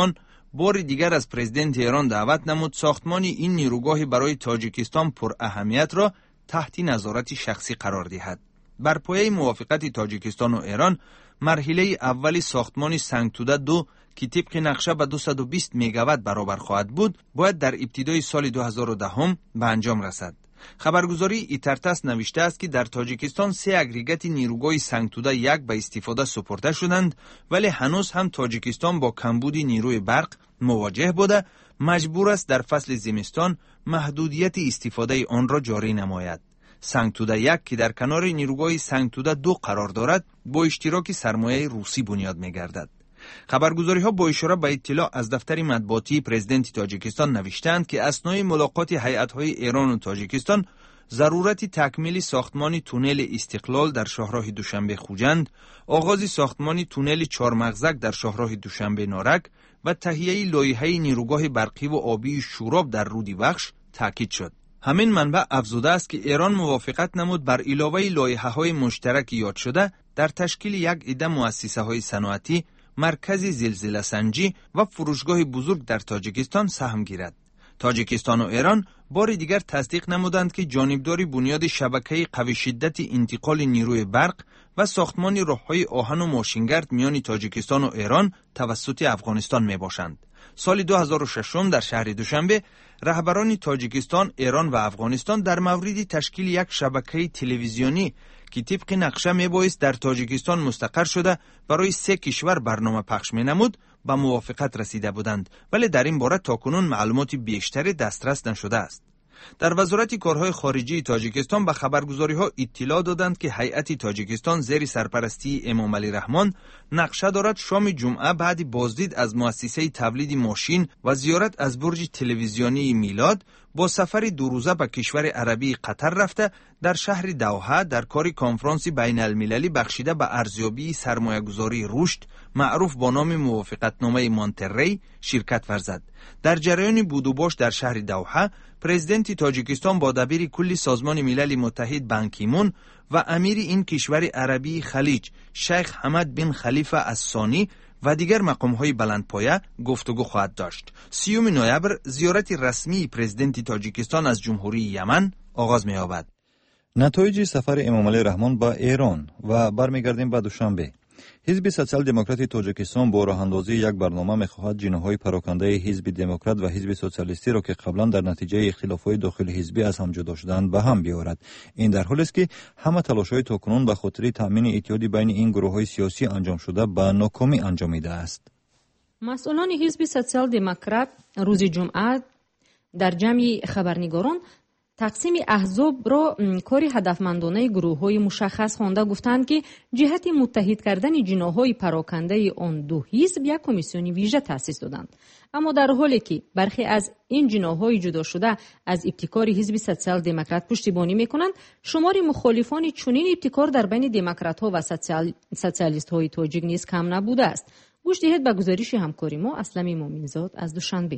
بار دیگر از پرزیدنت ایران دعوت نمود ساختمان این نیروگاه برای تاجیکستان پر اهمیت را تحت نظارت شخصی قرار دهد. بر پایه موافقت تاجیکستان و ایران، مرحله اولی ساختمان سنگتوده دو که طبق نقشه به دویست و بیست مگاوات برابر خواهد بود، باید در ابتدای سال دو هزار و ده به انجام رسد. خبرگزاری ایترتاس نوشته است که در تاجیکستان سه اگریگات نیروگاه سنگتوده یک به استفاده سپرده شدند، ولی هنوز هم تاجیکستان با کمبود نیروی برق مواجه بوده مجبور است در فصل زمستان محدودیت استفاده آن را جاری نماید. سنگتوده یک که در کنار نیروگاه سنگتوده دو قرار دارد، با اشتراک سرمایه روسی بنیاد می‌گردد. خبرگزاری ها با اشاره به اطلاع از دفتر مطبوعاتی پرزیدنت تاجیکستان نوشتند که اثنای ملاقات هیئت‌های ایران و تاجیکستان ضرورت تکمیل ساختمان تونل استقلال در شاهراه دوشنبه خوجند، آغاز ساختمان تونل چهارمغزک در شاهراه دوشنبه نارک و تهیه لایحه نیروگاه برقی و آبی شوراب در رودی بخش تاکید شد. همین منبع افزوده است که ایران موافقت نمود بر علاوه لایحه‌های مشترک یاد شده در تشکیل یک عده مؤسسه‌های صنعتی، مرکز زلزله سنجی و فروشگاه بزرگ در تاجیکستان سهم گیرد. تاجیکستان و ایران بار دیگر تصدیق نمودند که جانبداری بنیاد شبکه قوی شدت انتقال نیروی برق و ساختمان راههای آهن و ماشینگرد میان تاجیکستان و ایران توسط افغانستان می باشند. سال دو هزار و شش در شهر دوشنبه رهبران تاجیکستان، ایران و افغانستان در مورد تشکیل یک شبکه تلویزیونی که طبق نقشه می بایست در تاجیکستان مستقر شده برای سه کشور برنامه پخش می نمود به موافقت رسیده بودند، ولی در این باره تاکنون معلومات بیشتری دسترس نشده است. در وزارت کارهای خارجی تاجیکستان به خبرگزاری ها اطلاع دادند که هیئت تاجیکستان زیر سرپرستی امام علی رحمان نقشه دارد شام جمعه بعد بازدید از مؤسسه تولید ماشین و زیارت از برج تلویزیونی میلاد با سفر دو روزه به کشور عربی قطر رفته در شهر دوحه در کار کنفرانس بین المللی بخشیده به ارزیابی سرمایه‌گذاری رشد معروف با نام موافقتنامه مونتری شرکت ورزد. در جریان بود و باش در شهر دوحه، پرزیدنت تاجیکستان با دبیر کل سازمان ملل متحد بان کی مون و امیر این کشور عربی خلیج شیخ حمد بن خلیفه الثانی و دیگر مقام‌های بلندپایه گفتگو خواهد داشت. سیوم نوامبر زیارت رسمی پرزیدنت تاجیکستان از جمهوری یمن آغاز می‌یابد. نتایج سفر امام علی رحمان به ایران و برمیگردیم به دوشنبه. حزب سوسیال دموکرات تاجیکستان با راه اندازی یک برنامه می‌خواهد جناح‌های پراکنده حزب دموکرات و حزب سوسیالیستی را که قبلا در نتیجه اختلاف‌های داخل حزبی از هم جدا شدند به هم بیاورد. این در حالی است که همه تلاش‌های تاکنون به خاطر تامین اتحاد بین این گروه‌های سیاسی انجام شده به ناکامی انجامیده است. مسئولان حزب سوسیال دموکرات روز جمعه در جمع خبرنگاران تقسیم احزاب را کاری هدفمندانه گروه‌های مشخص خوانده گفتند که جهت متحد کردن جناح‌های پراکنده آن دو حزب یک کمیسیون ویژه تأسیس دادند. اما در حالی که برخی از این جناح‌های جدا شده از ابتکار حزب سوسیال دموکرات پشتیبانی می‌کنند، شمار مخالفان چنین ابتکار در بین دموکرات‌ها و سوسیال... سوسیالیست‌های تاجیک نیز کم نبوده است. گوش دهید به گزارش همکاری ما اسلمی مومنزاد از دوشنبه.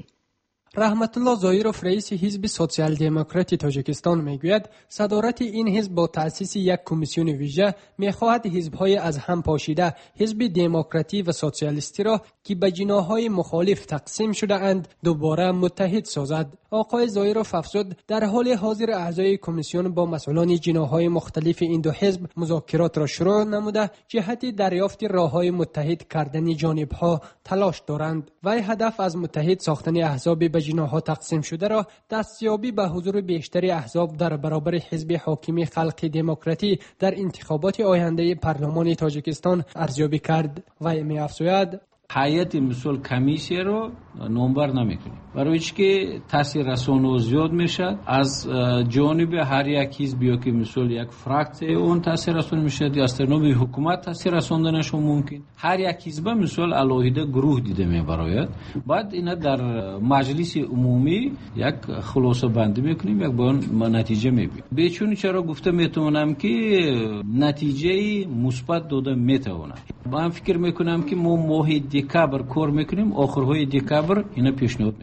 رحمت الله ظاهرов رئیس حزب سوسیال دموکرات تاجیکستان میگوید صدارت این حزب با تأسیس یک کمیسیون ویژه میخواهد حزب‌های از هم پاشیده حزب دموکراتی و سوسیالیستی را که به جناح‌های مخالف تقسیم شده اند دوباره متحد سازد. آقای ظاهرов افزود در حال حاضر اعضای کمیسیون با مسئولان جناح‌های مختلف این دو حزب مذاکرات را شروع نموده جهت دریافت راه‌های متحد کردن جانب‌ها تلاش دارند و هدف از متحد ساختن احزاب به جناح‌ها تقسیم شده را دستیابی به حضور بیشتر احزاب در برابر حزب حاکم خلق دموکراتی در انتخابات آینده پارلمان تاجیکستان ارزیابی کرد و می‌افزاید هیئت مسئول کمیسیه رو نمبر نمیکنیم برای که تاثیر رسانو زیاد میشه از جانب هر یک حزب یا که مسئول یک فراکسیون اون تاثیر رسان میشه یا از طرف حکومت تاثیر رساندنش ممکن هر یک حزب مسئول علاوه گروه دیده میبراید بعد اینا در مجلس عمومی یک خلاصه بندی میکنیم یک بیان نتیجه میبینیم بیچون چرا گفته میتونم که نتیجه مثبت داده میتونه من فکر میکنم که ما ماه دکبر کار میکنیم آخرهای دکبر اینا پیشنهاد میکنیم.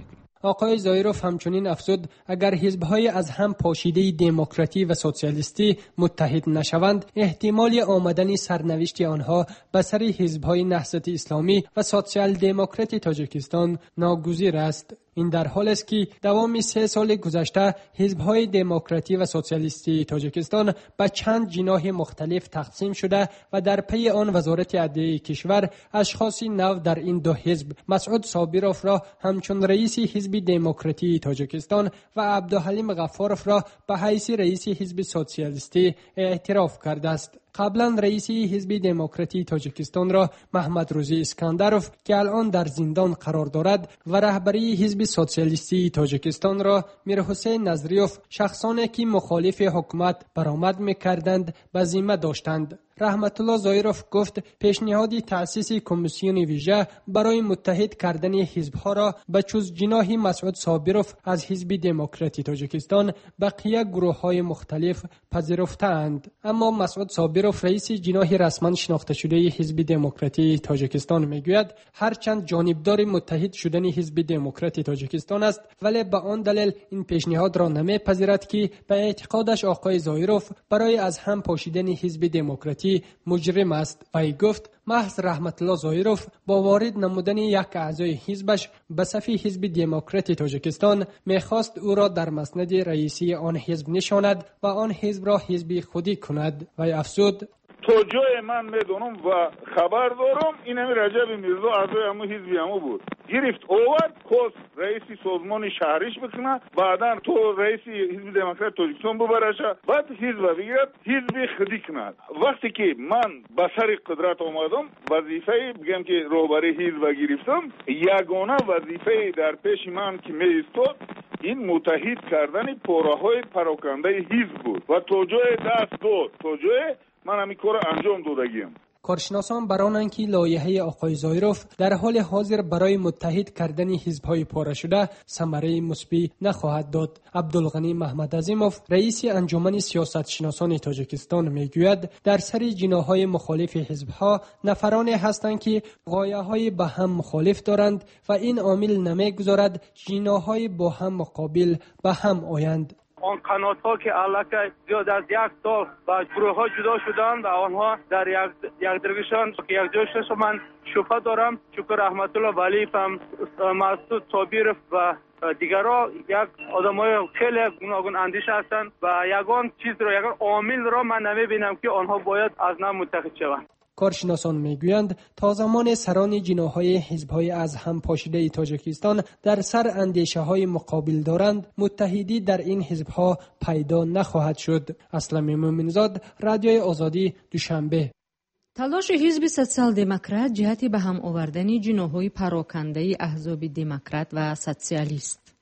آقای زایروف همچنین افزود اگر حزب‌های از هم پاشیده دموکراتی و سوسیالیستی متحد نشوند، احتمال آمدن سرنوشت آنها به سر حزب‌های نهضت اسلامی و سوسیال دموکرات تاجیکستان ناگزیر است. این در حال است که دوام سه سال گذشته حزب‌های دموکراتی و سوسیالیستی تاجیکستان به چند جناح مختلف تقسیم شده و در پی آن وزارت عدلیه کشور اشخاص نو در این دو حزب مسعود صابروف را همچون رئیس حزب دموکراتی تاجیکستان و عبدالحلیم غفاروف را به حیث رئیس حزب سوسیالیستی اعتراف کرده است. قبلا رئیس حزب دموکراتی تاجیکستان را محمد روزی اسکندروف که الان در زندان قرار دارد و رهبری حزب سوسیالیستی تاجیکستان را میرحسین نظریوف، شخصانی که مخالف حکومت برآمد می‌کردند، به ذمه داشتند. رحمت الله زایروف گفت پیشنهاد تأسیس کمیسیون ویژه برای متحد کردن حزب‌ها را به جز جناح مسعود صابروف از حزب دموکراتی تاجیکستان بقیه گروه‌های مختلف پذیرفتند. اما مسعود صابروف رئیس جناح رسما شناخته شده حزب دموکراتی تاجیکستان میگوید هرچند جانبدار متحد شدن حزب دموکراتی تاجیکستان است، ولی به آن دلیل این پیشنهاد را نمیپذیرد که به اعتقادش آقای زایروف برای از هم پاشیدن حزب دموکراتی مجرم است. وی گفت محض رحمت الله زایروف با وارد نمودن یک اعضای حزبش به صف حزب دموکراتی تاجیکستان میخواست او را در مسند رئیسی آن حزب نشاند و آن حزب را حزب خودی کند. وی افزود توجه من میدونم و خبر دارم این همی رجب میرزا اعضای همو حزبی همو بود گرفت اوورد کس رئیس سازمان شهریش بکنه، بعدا تو رئیس حزب دموکرات تاجیکستان ببرشه، بعد حزب بگیرد حزب خودی کند. وقتی که من به سر قدرت آمدم وظیفه بگم که رهبری حزب گرفتم، یگانه وظیفه در پیش من که می ایستاد این متحد کردن پاره پراکنده حزب بود و توجه دست داد. توجه من همین کار انجام دادگیم. کارشناسان برانند که لایحه آقای زایروف در حال حاضر برای متحد کردن حزب‌های پاره شده ثمره مثبت نخواهد داد. عبدالغنی محمد عظیموف رئیس انجمن سیاستشناسان تاجیکستان میگوید در سر جناح‌های مخالف حزب‌ها نفرانی هستند که غایه‌های به هم مخالف دارند و این عامل نمیگذارد جناح‌های با هم مقابل به هم آیند. آن قنات ها که علاقه زیاد از یک سال با گروه ها جدا شدن و آنها در یک یک درگشان یک جایش من شبهه دارم چون رحمت الله ولی هم مسعود صابروف و دیگرها یک آدمای خیلی گوناگون اندیشه هستند و یگان چیز رو یگان عامل را من نمیبینم که آنها باید از نام متحد شوند. کارشناسان میگویند تا زمان سران جناح‌های حزب‌های از هم پاشیده تاجیکستان در سر اندیشه‌های مقابل دارند، متحدی در این حزب‌ها پیدا نخواهد شد. اسلام مومنزاد، رادیوی آزادی، دوشنبه. تلاش حزب سوسیال دموکرات جهت به هم آوردن جناح‌های پراکنده احزاب دموکرات و سوسیالیست.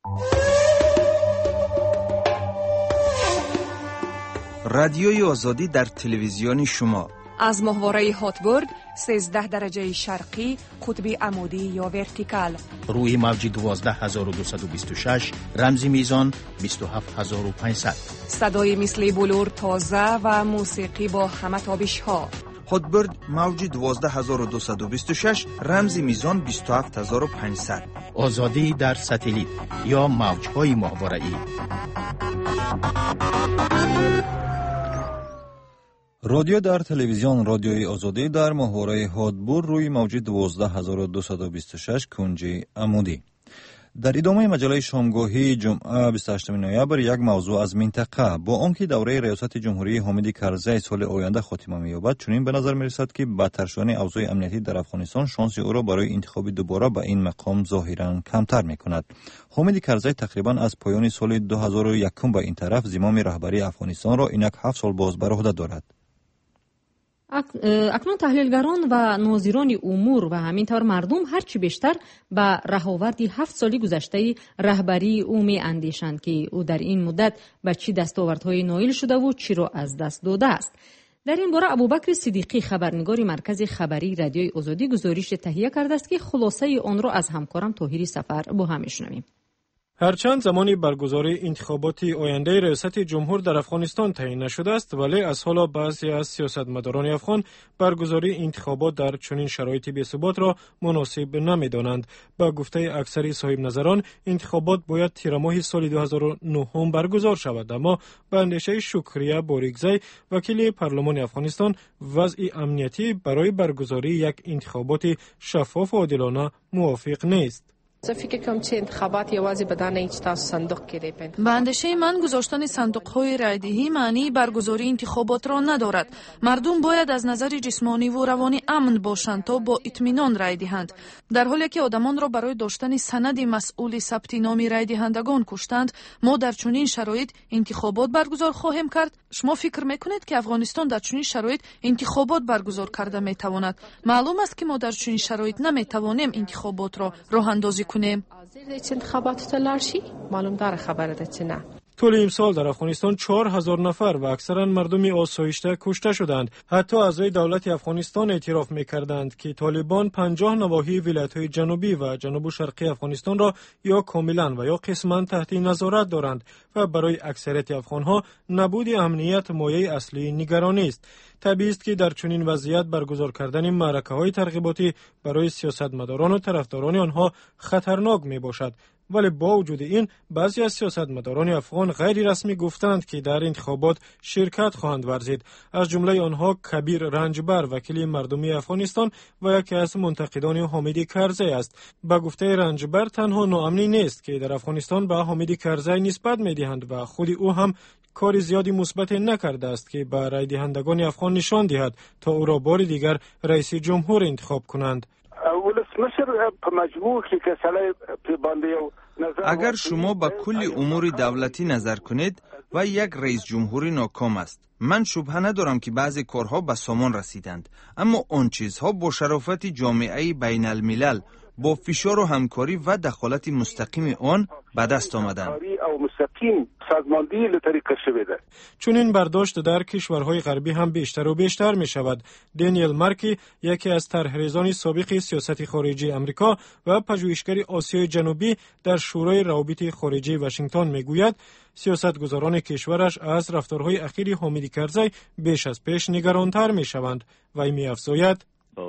رادیوی آزادی در تلویزیون شما از ماهواره هاتبورد سیزده درجه شرقی قطب عمودی یا ورتیکال روی موج دوازده هزار و دویست و بیست و شش رمزی میزان بیست و هفت هزار و پانصد صدای مثل بلور تازه و موسیقی با همه تابش ها. هاتبورد موج دوازده هزار و دویست و بیست و شش رمزی میزان بیست و هفت هزار و پانصد. آزادی در ساتلیت یا موجهای ماهواره‌ای. رادیو در تلویزیون رادیوی آزادی در ماهواره هاتبورد روی موج دوازده هزار و دویست و بیست و شش کنج عمودی. در ادامه مجله شامگاهی جمعه بیست و هشتم نوامبر یک موضوع از منطقه با آنکه دوره ریاست جمهوری حامد کرزی سال آینده خاتمه می‌یابد، چنین به نظر می‌رسد که بدتر شدن اوضاع امنیتی در افغانستان شانس او را برای انتخاب دوباره به این مقام ظاهراً کمتر می‌کند. حامد کرزی تقریباً از پایان سال دو هزار و یک به این طرف زمام رهبری افغانستان را اینک هفت سال باز بر عهده دارد. اکنون تحلیلگران و ناظران امور و همینطور مردم هرچی بیشتر به رهاوردی هفت سالی گذشته رهبری او می اندیشند که او در این مدت به چی دستاوردهای نایل شده و چی را از دست داده است. در این باره ابوبکر صدیقی خبرنگار مرکز خبری رادیوی آزادی گزارش تهیه کرده است که خلاصه آن را از همکارم طاهری سفر با هم میشنویم. هرچند زمانی برگزاری انتخابات آینده ریاست جمهور در افغانستان تعیین نشده است، ولی از حالا بعضی از سیاستمداران افغان برگزاری انتخابات در چنین شرایط بی‌ثبات را مناسب نمی‌دانند. با گفته اکثر صاحب نظران، انتخابات باید تیر ماه سال دو هزار و نه برگزار شود، اما به اندیشه شکریه باریکزی، وکیل پارلمان افغانستان، وضع امنیتی برای برگزاری یک انتخابات شفاف و عادلانه موافق نیست. فکر کنم چه انتخابات یوازې بدانه ایچ تاسو صندوق کې به اندیشه من گذاشتن صندوق‌های رایدهی معنی برگزاری انتخابات را ندارد. مردم باید از نظر جسمانی و روانی امن باشند تا با اطمینان رای دهند. در حالی که آدمان را برای داشتن سند مسئول ثبت نام رای دهندگان کشتند، ما در چنین شرایط انتخابات برگزار خواهیم کرد. شما فکر میکنید که افغانستان در چنین شرایط انتخابات برگزار کرده میتواند؟ معلوم است که ما در چنین شرایط نمیتوانیم انتخابات را راه اندازی کنیم. انتخابات تلاشی معلوم داره خبره چه نه. طول امسال در افغانستان چهار هزار نفر و اکثرا مردم آسایشته کشته شدند. حتی اعضای دولت افغانستان اعتراف می‌کردند که طالبان پنجاه نواحی ولایت‌های جنوبی و جنوب شرقی افغانستان را یا کاملا و یا قسما تحت نظارت دارند و برای اکثریت افغان‌ها نبود امنیت مایه اصلی نگرانی است. طبیعی است که در چنین وضعیت برگزار کردن معرکه‌های ترغیباتی برای سیاستمداران و طرفداران آنها خطرناک میباشد. ولی با وجود این، بعضی از سیاستمداران افغان غیر رسمی گفتند که در انتخابات شرکت خواهند ورزید. از جمله آنها کبیر رنجبر، وکیل مردمی افغانستان و یکی از منتقدان حامد کرزی است. با گفته رنجبر، تنها ناامنی نیست که در افغانستان به حامد کرزی نسبت می‌دهند و خود او هم کاری زیادی مثبت نکرده است که به رای دهندگان افغان نشان دهد تا او را بار دیگر رئیس جمهور انتخاب کنند. اگر شما به کل امور دولتی نظر کنید و یک رئیس جمهوری ناکام است، من شبهه ندارم که بعضی کارها به سامان رسیدند، اما آن چیزها با شرافت جامعه بین الملل با فشار و همکاری و دخالت مستقیم آن به دست آمدند. چون این برداشت در کشورهای غربی هم بیشتر و بیشتر می شود. دانیل مارکی، یکی از طرحریزان سابق سیاست خارجی امریکا و پژوهشگر آسیای جنوبی در شورای روابط خارجی واشنگتن می گوید سیاستگزاران کشورش از رفتارهای اخیر حامد کرزی بیش از پیش نگرانتر می شوند و می افزاید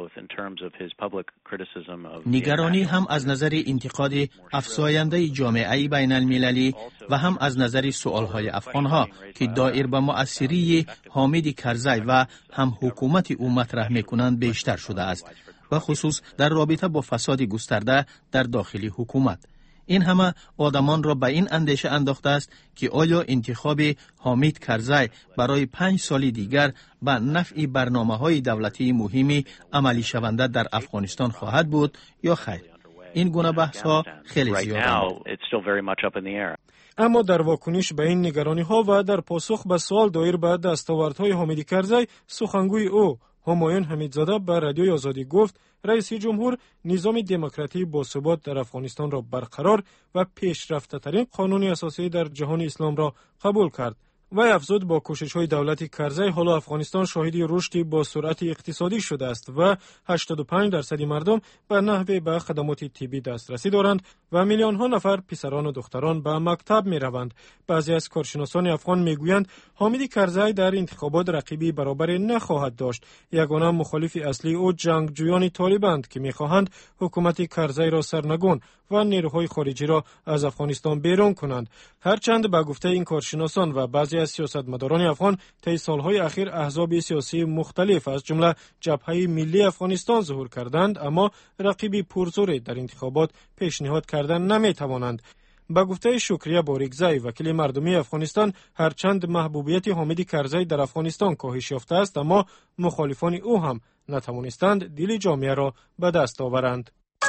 نگرانی هم از نظر انتقاد افزاینده جامعه بین المللی و هم از نظر سؤالهای افغانها که دایر به مؤثری حامد کرزی و هم حکومت او مطرح میکنند بیشتر شده است و خصوص در رابطه با فساد گسترده در داخل حکومت. این همه آدمان را به این اندیشه انداخته است که آیا انتخاب حامد کرزی برای پنج سال دیگر به نفع برنامه‌های دولتی مهمی عملی شونده در افغانستان خواهد بود یا خیر. این گونه بحث‌ها خیلی زیادند. اما در واکنش به این نگرانی‌ها و در پاسخ به سوال دایر به دستاوردهای حامد کرزی، سخنگوی او همایون حمیدزاده به رادیوی آزادی گفت رئیس جمهور نظام دموکراتی باثبات در افغانستان را برقرار و پیشرفته‌ترین قانون اساسی در جهان اسلام را قبول کرد. و افزود با کوشش‌های دولت کرزی حالا افغانستان شاهد رشدی با سرعت اقتصادی شده است و هشتاد و پنج درصد مردم به نحوی به خدمات طبی دسترسی دارند و میلیون‌ها نفر پسران و دختران به مکتب می‌روند. بعضی از کارشناسان افغان می‌گویند حامد کرزی در انتخابات رقیبی برابر نخواهد داشت. یگانه مخالف اصلی او جنگجویان طالباند که می‌خواهند حکومت کرزی را سرنگون و نیروهای خارجی را از افغانستان بیرون کنند. هرچند به گفته این کارشناسان و بعضی از سیاستمداران افغان طی سالهای اخیر احزاب سیاسی مختلف از جمله جبهه ملی افغانستان ظهور کردند، اما رقیبی پرزوری در انتخابات پیشنهاد کردن نمی‌توانند. با گفته شکریه باریکزی، وکیل مردمی افغانستان، هرچند محبوبیت حامد کرزی در افغانستان کاهش یافته است، اما مخالفان او هم نتوانستند دل جامعه را به دست آورند.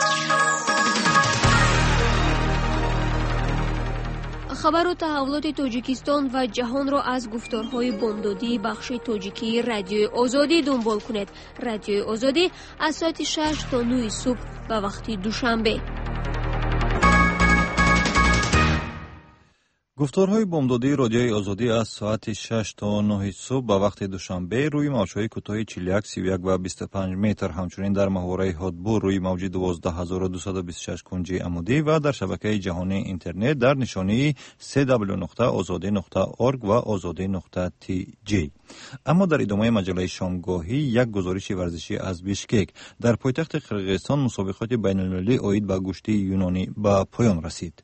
خبر و تحولات تاجیکستان و جهان را از گفتارهای بامدادی بخش تاجیکی رادیوی آزادی دنبال کنید. رادیوی آزادی از ساعت شش تا نه صبح به وقت دوشنبه. گفتارهای بامدادی رادیوی آزادی از ساعت شش تا نه صبح به وقت دوشنبه روی موجهای کوتاه چهل و یک، سی و یک و بیست و پنج متر، همچنین در ماهواره هادبور روی موج دوازده هزار و دویست و بیست و شش کنجی عمودی و در شبکه جهانی اینترنت در نشانی سه دبلیو نقطه آزادی نقطه اورگ و آزادی نقطه تی جی. اما در ادامه مجله شامگاهی یک گزارش ورزشی از بیشکک. در پایتخت قرقیزستان مسابقات بین المللی عاید به گشتی یونانی به پایان رسید.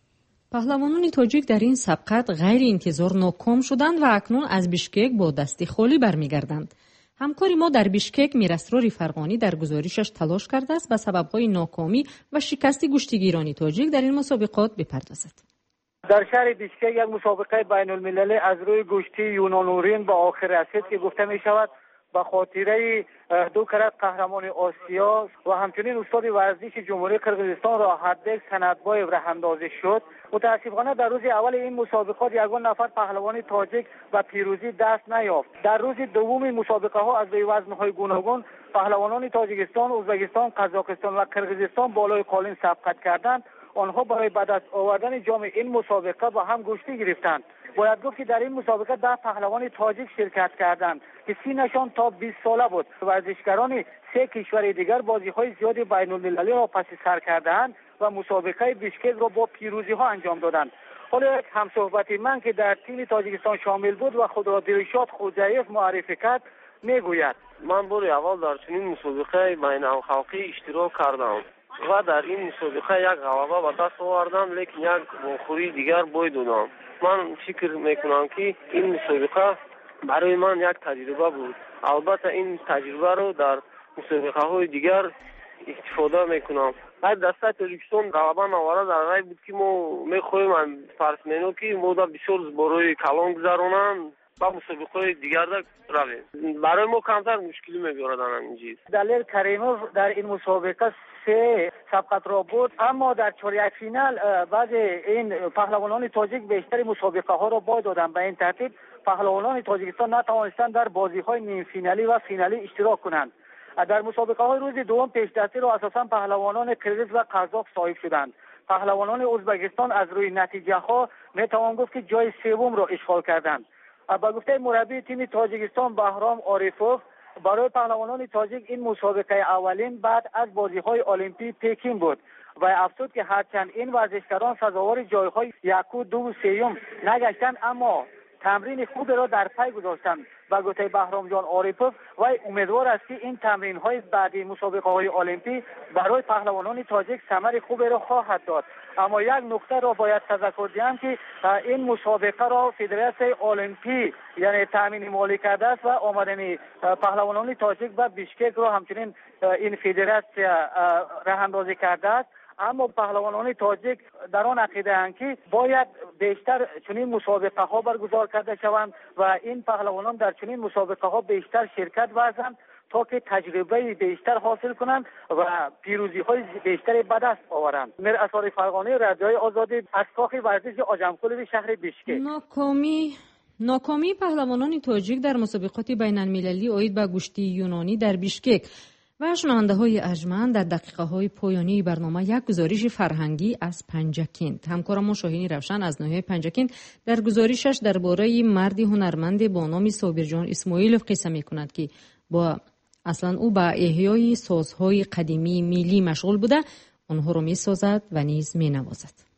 پهلوانان تاجیک در این سبقت غیر انتظار ناکام شدند و اکنون از بیشکک با دستی خالی برمیگردند. همکاری ما در بیشکک میراسرور فرغانی در گزارشش تلاش کرده است به سببهای ناکامی و شکست گشتیگیران تاجیک در این مسابقات بپردازد. در شهر بیشکک یک مسابقه بین المللی از روی گشتی یونانورین به آخر رسید که گفته می شود به خاطره دو کرات قهرمان آسیا و همچنین استاد ورزش جمهوری قرقیزستان راحتبک سندبایف راه اندازی شد. متاسفانه در روز اول این مسابقات یگان نفر پهلوان تاجیک و پیروزی دست نیافت. در روز دوم مسابقه ها از روی وزن‌های گوناگون پهلوانان تاجیکستان، ازبکستان، قزاقستان و قرقیزستان بالای قالین سبقت کردند. آنها برای به دست آوردن جام این مسابقه با هم گشتی گرفتند. باید گفت که در این مسابقه ده پهلوان تاجیک شرکت کردند که سی نشان تا بیست ساله بود. ورزشکاران سه کشور دیگر بازی‌های زیادی بین المللی را پس سر کردند و مسابقه بیشکک را با پیروزی ها انجام دادند. حالا یک همصحبت من که در تیم تاجیکستان شامل بود و خود را دلشاد خوزایف معرفی کرد میگوید: من بار اول در چنین مسابقه بین الخلقی اشتراک کردم و در این مسابقه یک غلبه به دست آوردم، لیکن یک واخوری دیگر بوی دادم. من فکر میکنم که این مسابقه برای من یک تجربه بود. البته این تجربه رو در مسابقه های دیگر استفاده میکنم. هر دسته تاجیکستان غلبه نوارد در رای بود که ما میخواهیم سپورتسمن‌ها که ما در بسیار برای کلان گذرانند با مسابقه دیگر رویم. برای ما کمتر مشکلی میبرد این چیز. دلیر کریموف در این مسابقه سه سبقت را بود، اما در چهارده فینال بعض این پهلوانان تاجیک بیشتر مسابقه ها را باید دادند. به این ترتیب پهلوانان تاجیکستان نتوانستند در بازی های نیم فینالی و فینالی اشتراک کنند. در مسابقه های روز دوم پیش دستی را اساسا پهلوانان قرقیز و قزاق صاحب شدند. پهلوانان ازبکستان از روی نتیجه ها میتوان گفت که جای سوم را اشغال کردند. با گفته مربی تیم تاجیکستان بهرام عارفوف، برای پهلوانان تاجیک این مسابقه اولین بعد از بازی‌های المپیک پکین بود و افسوس که هرچند این ورزشکاران سزاوار جایهای یک و دو و سوم نگشتند، اما تمرین خوب را در پی گذاشتند. با گفته بهرام جان عارفوف و امیدوار است که این تمرین‌های بعدی مسابقه‌های المپیک برای پهلوانان تاجیک ثمر خوبی را خواهد داد. اما یک نکته را باید تذکر دهم که این مسابقه را فدراسیون المپیک یعنی تامین مالی کرده است و آمدن پهلوانان تاجیک و بیشکک را همچنین این فدراسیون راه اندازی کرده است. اما پهلوانان تاجیک در آن عقیده اند که باید بیشتر چنین مسابقه ها برگزار کرده شوند و این پهلوانان در چنین مسابقه ها بیشتر شرکت ورزند تا که تجربه بیشتر حاصل کنند و پیروزی های بیشتری به دست آورند. میراسرور فرغانی، رادیوی آزادی، از کاخ ورزش آجمقلوی شهر بیشکک. ناکامی ناکامی پهلوانان تاجیک در مسابقات بین المللی عاید به گشتی یونانی در بیشکک و شنونده های ارجمند در دقیقه های پایانی برنامه یک گزارش فرهنگی از پنجکین. همکارم ما شاهینی روشن از ناحیه پنجکین در گزارشش درباره مردی هنرمند با نام صابرجان اسماعیلوف قصه می‌کند که با اصلا او با احیای سازهای قدیمی میلی مشغول بوده، آنها را می‌سازد و نیز می‌نوازد.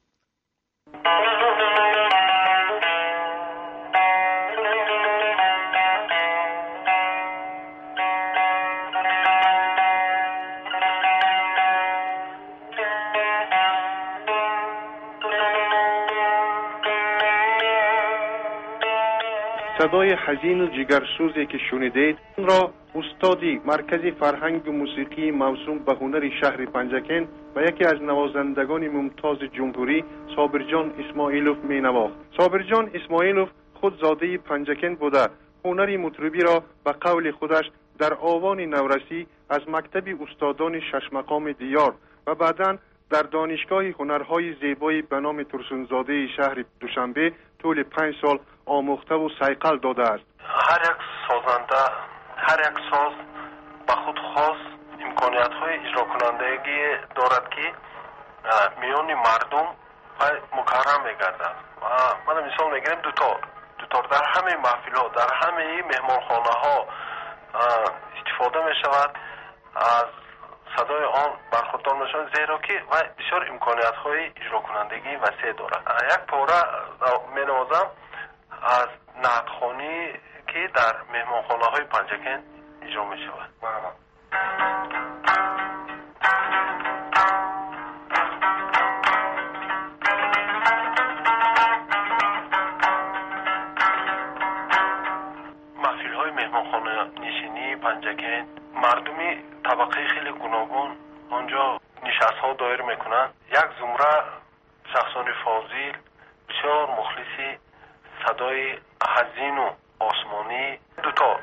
صدای حزین و جگرسوزی که شنیدید را استادی مرکز فرهنگ و موسیقی موسوم به هنر شهر پنجکین و یکی از نوازندگان ممتاز جمهوری صابرجان اسماعیلوف می نواخت. صابرجان اسماعیلوف خود زاده پنجکین بوده. هنر مطربی را به قول خودش در آوان نورسی از مکتب استادان شش مقام دیار و بعداً در دانشگاه هنرهای زیبایی به نام ترسونزاده شهر دوشنبه طول پنج سال آموخته و صیقل داده است. هر یک سازنده، هر یک ساز به خود خاص امکانیت های اجرا کنندگی دارد که میان مردم مکرم میگردد من مثال میگیرم دوتار دوتار در همه محفل ها در همه مهمانخانه ها استفاده می شود از صدای آن برخوردار می شود زیرا که و بسیار امکانیت های اجرا کنندگی وسیع دارد. یک پاره می نوازم از نعتخوانی که در مهمانخانه های پنجکن اجرا می شود. محفل های مهمانخانه نشینی پنجکن مردمی طبقه خیلی گوناگون آنجا نشست ها دایر میکنن. یک زمره شخصان فاضل بسیار مخلصی صدای حزین و آسمانی دوتار.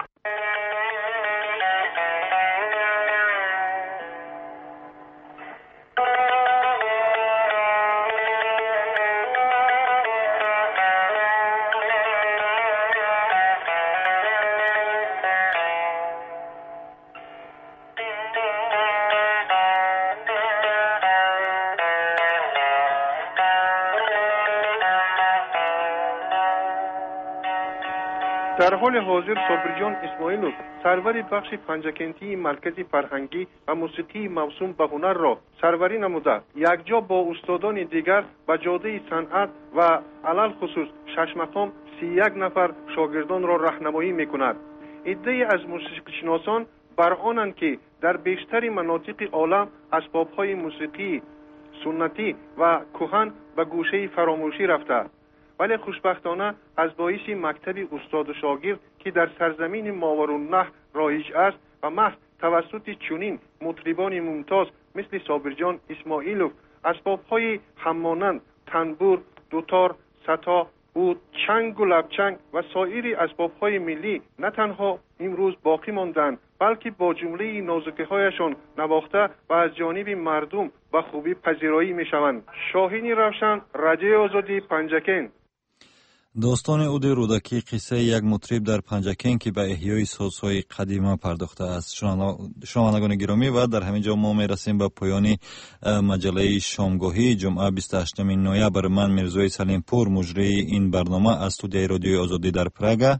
در حال حاضر صابرجان اسماعیلوف سرور بخش پنجکنتی مرکز فرهنگی و موسیقی موسوم به هنر را سروری نموده یک جا با استادان دیگر به جاده صنعت و علل خصوص شش مقام سی یک نفر شاگردان را راهنمایی میکند. عده‌ای از موسیقیشناسان بر آنند که در بیشتر مناطق عالم اسباب‌های موسیقی سنتی و کهن به گوشه فراموشی رفته، ولی خوشبختانه از باعث مکتب استاد و شاگرد که در سرزمین ماورالنهر رایج است و محض توسط چنین مطربان ممتاز مثل صابرجان اسماعیلوف اسباب‌های همانند تنبور، دوتار، ستا، عود، چنگ و لبچنگ و سایر اسباب‌های ملی نه تنها امروز باقی ماندند بلکه با جمله نازکی‌هایشان نواخته و از جانب مردم به خوبی پذیرایی می‌شوند. شاهین روشن، رادیوی آزادی، پنجکن. داستان عود رودکی قصه یک مطرب در پنجکن که به احیای سازهای قدیمه پرداخته است. شنوندگان گرامی و در همین جا ما میرسیم به پایان مجله شامگاهی جمعه بیست و هشتم نوامبر. من میرزای سلیمپور مجری این برنامه از استودیوی رادیوی آزادی در پراگ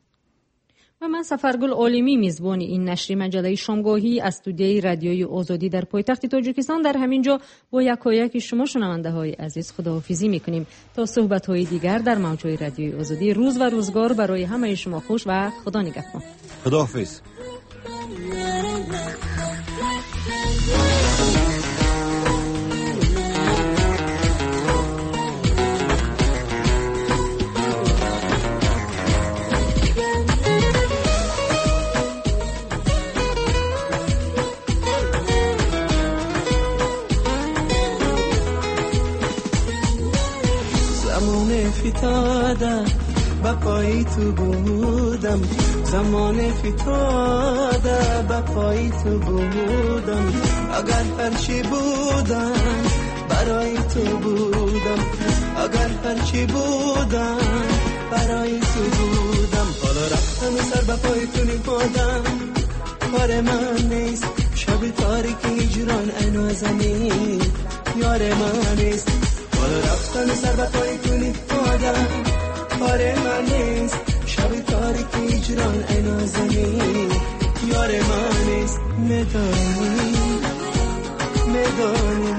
و من سفرگل عالمی میزبان این نشر مجله شامگاهی از استودیوی رادیوی آزادی در پایتخت تاجیکستان در همین جا با یکایک شما شنونده های عزیز خداحافظی میکنیم تا صحبت های دیگر در موجهای رادیوی آزادی. روز و روزگار برای همه شما خوش و خدا نگهدار. خداحافظ. فتاده با پای تو بودم، زمان فتاده با پای تو بودم، اگر هرچی بودم برای تو بودم، اگر هرچی بودم برای تو بودم. حالا رفتم سر با پای تو نبودم، کار من نیست شب تاریک هجران اینو زمین یار من نیست. حالا رفتن سر به پای کنی آدم کار من نیست، شب تاریک هجران اینا زمین یار من نیست. میدانی میدانی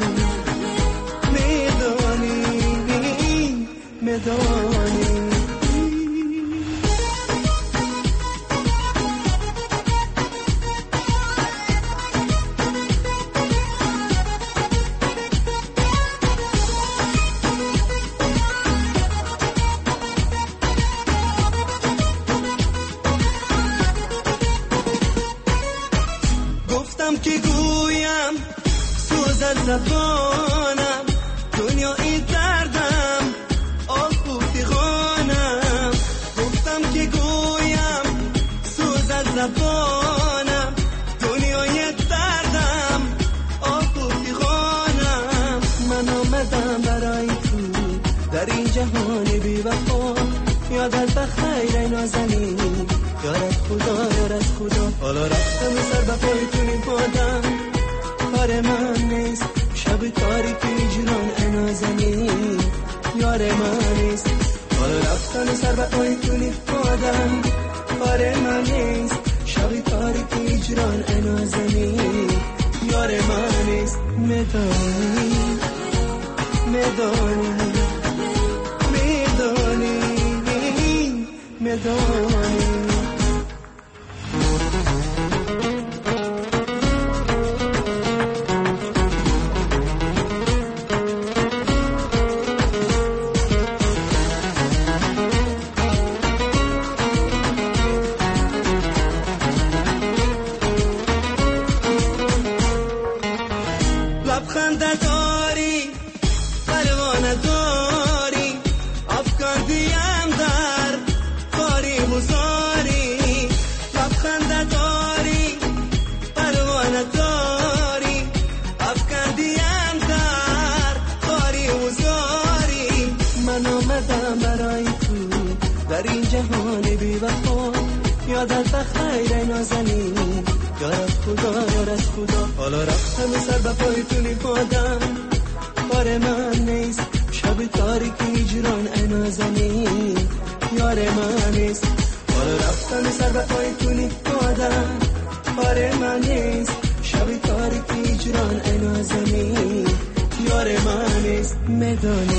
میدانی میدانی زبانم دنیای دردم آخو فیغانم، گفتم که گویم سوز از زبانم دنیای دردم آخو فیغانم. من آمدم برای تو در این جهان بی وفا، یادت بخیر نازنین یارت خدا یارت خدا. حالا رفتم سر به پای تو نبودم، کار من نیست شب تاریک هجران اینا زمین یار من نیست. رفتن سر به پای کنی آدم کار من نیست شبی تاریک هجران انازنی یار من نیست میدانی میدانی میدانی میدانی یادت بخیر نازنی یارت خدا یارت خدا حالا رفتم سر به پای تو نپادم کار من نیست شب تاریک هجران نازنی یار من نیست حالا رفتم سر به پای تو نپادم کار من نیست شب تاریک هجران نازنی یار من نیست میدانی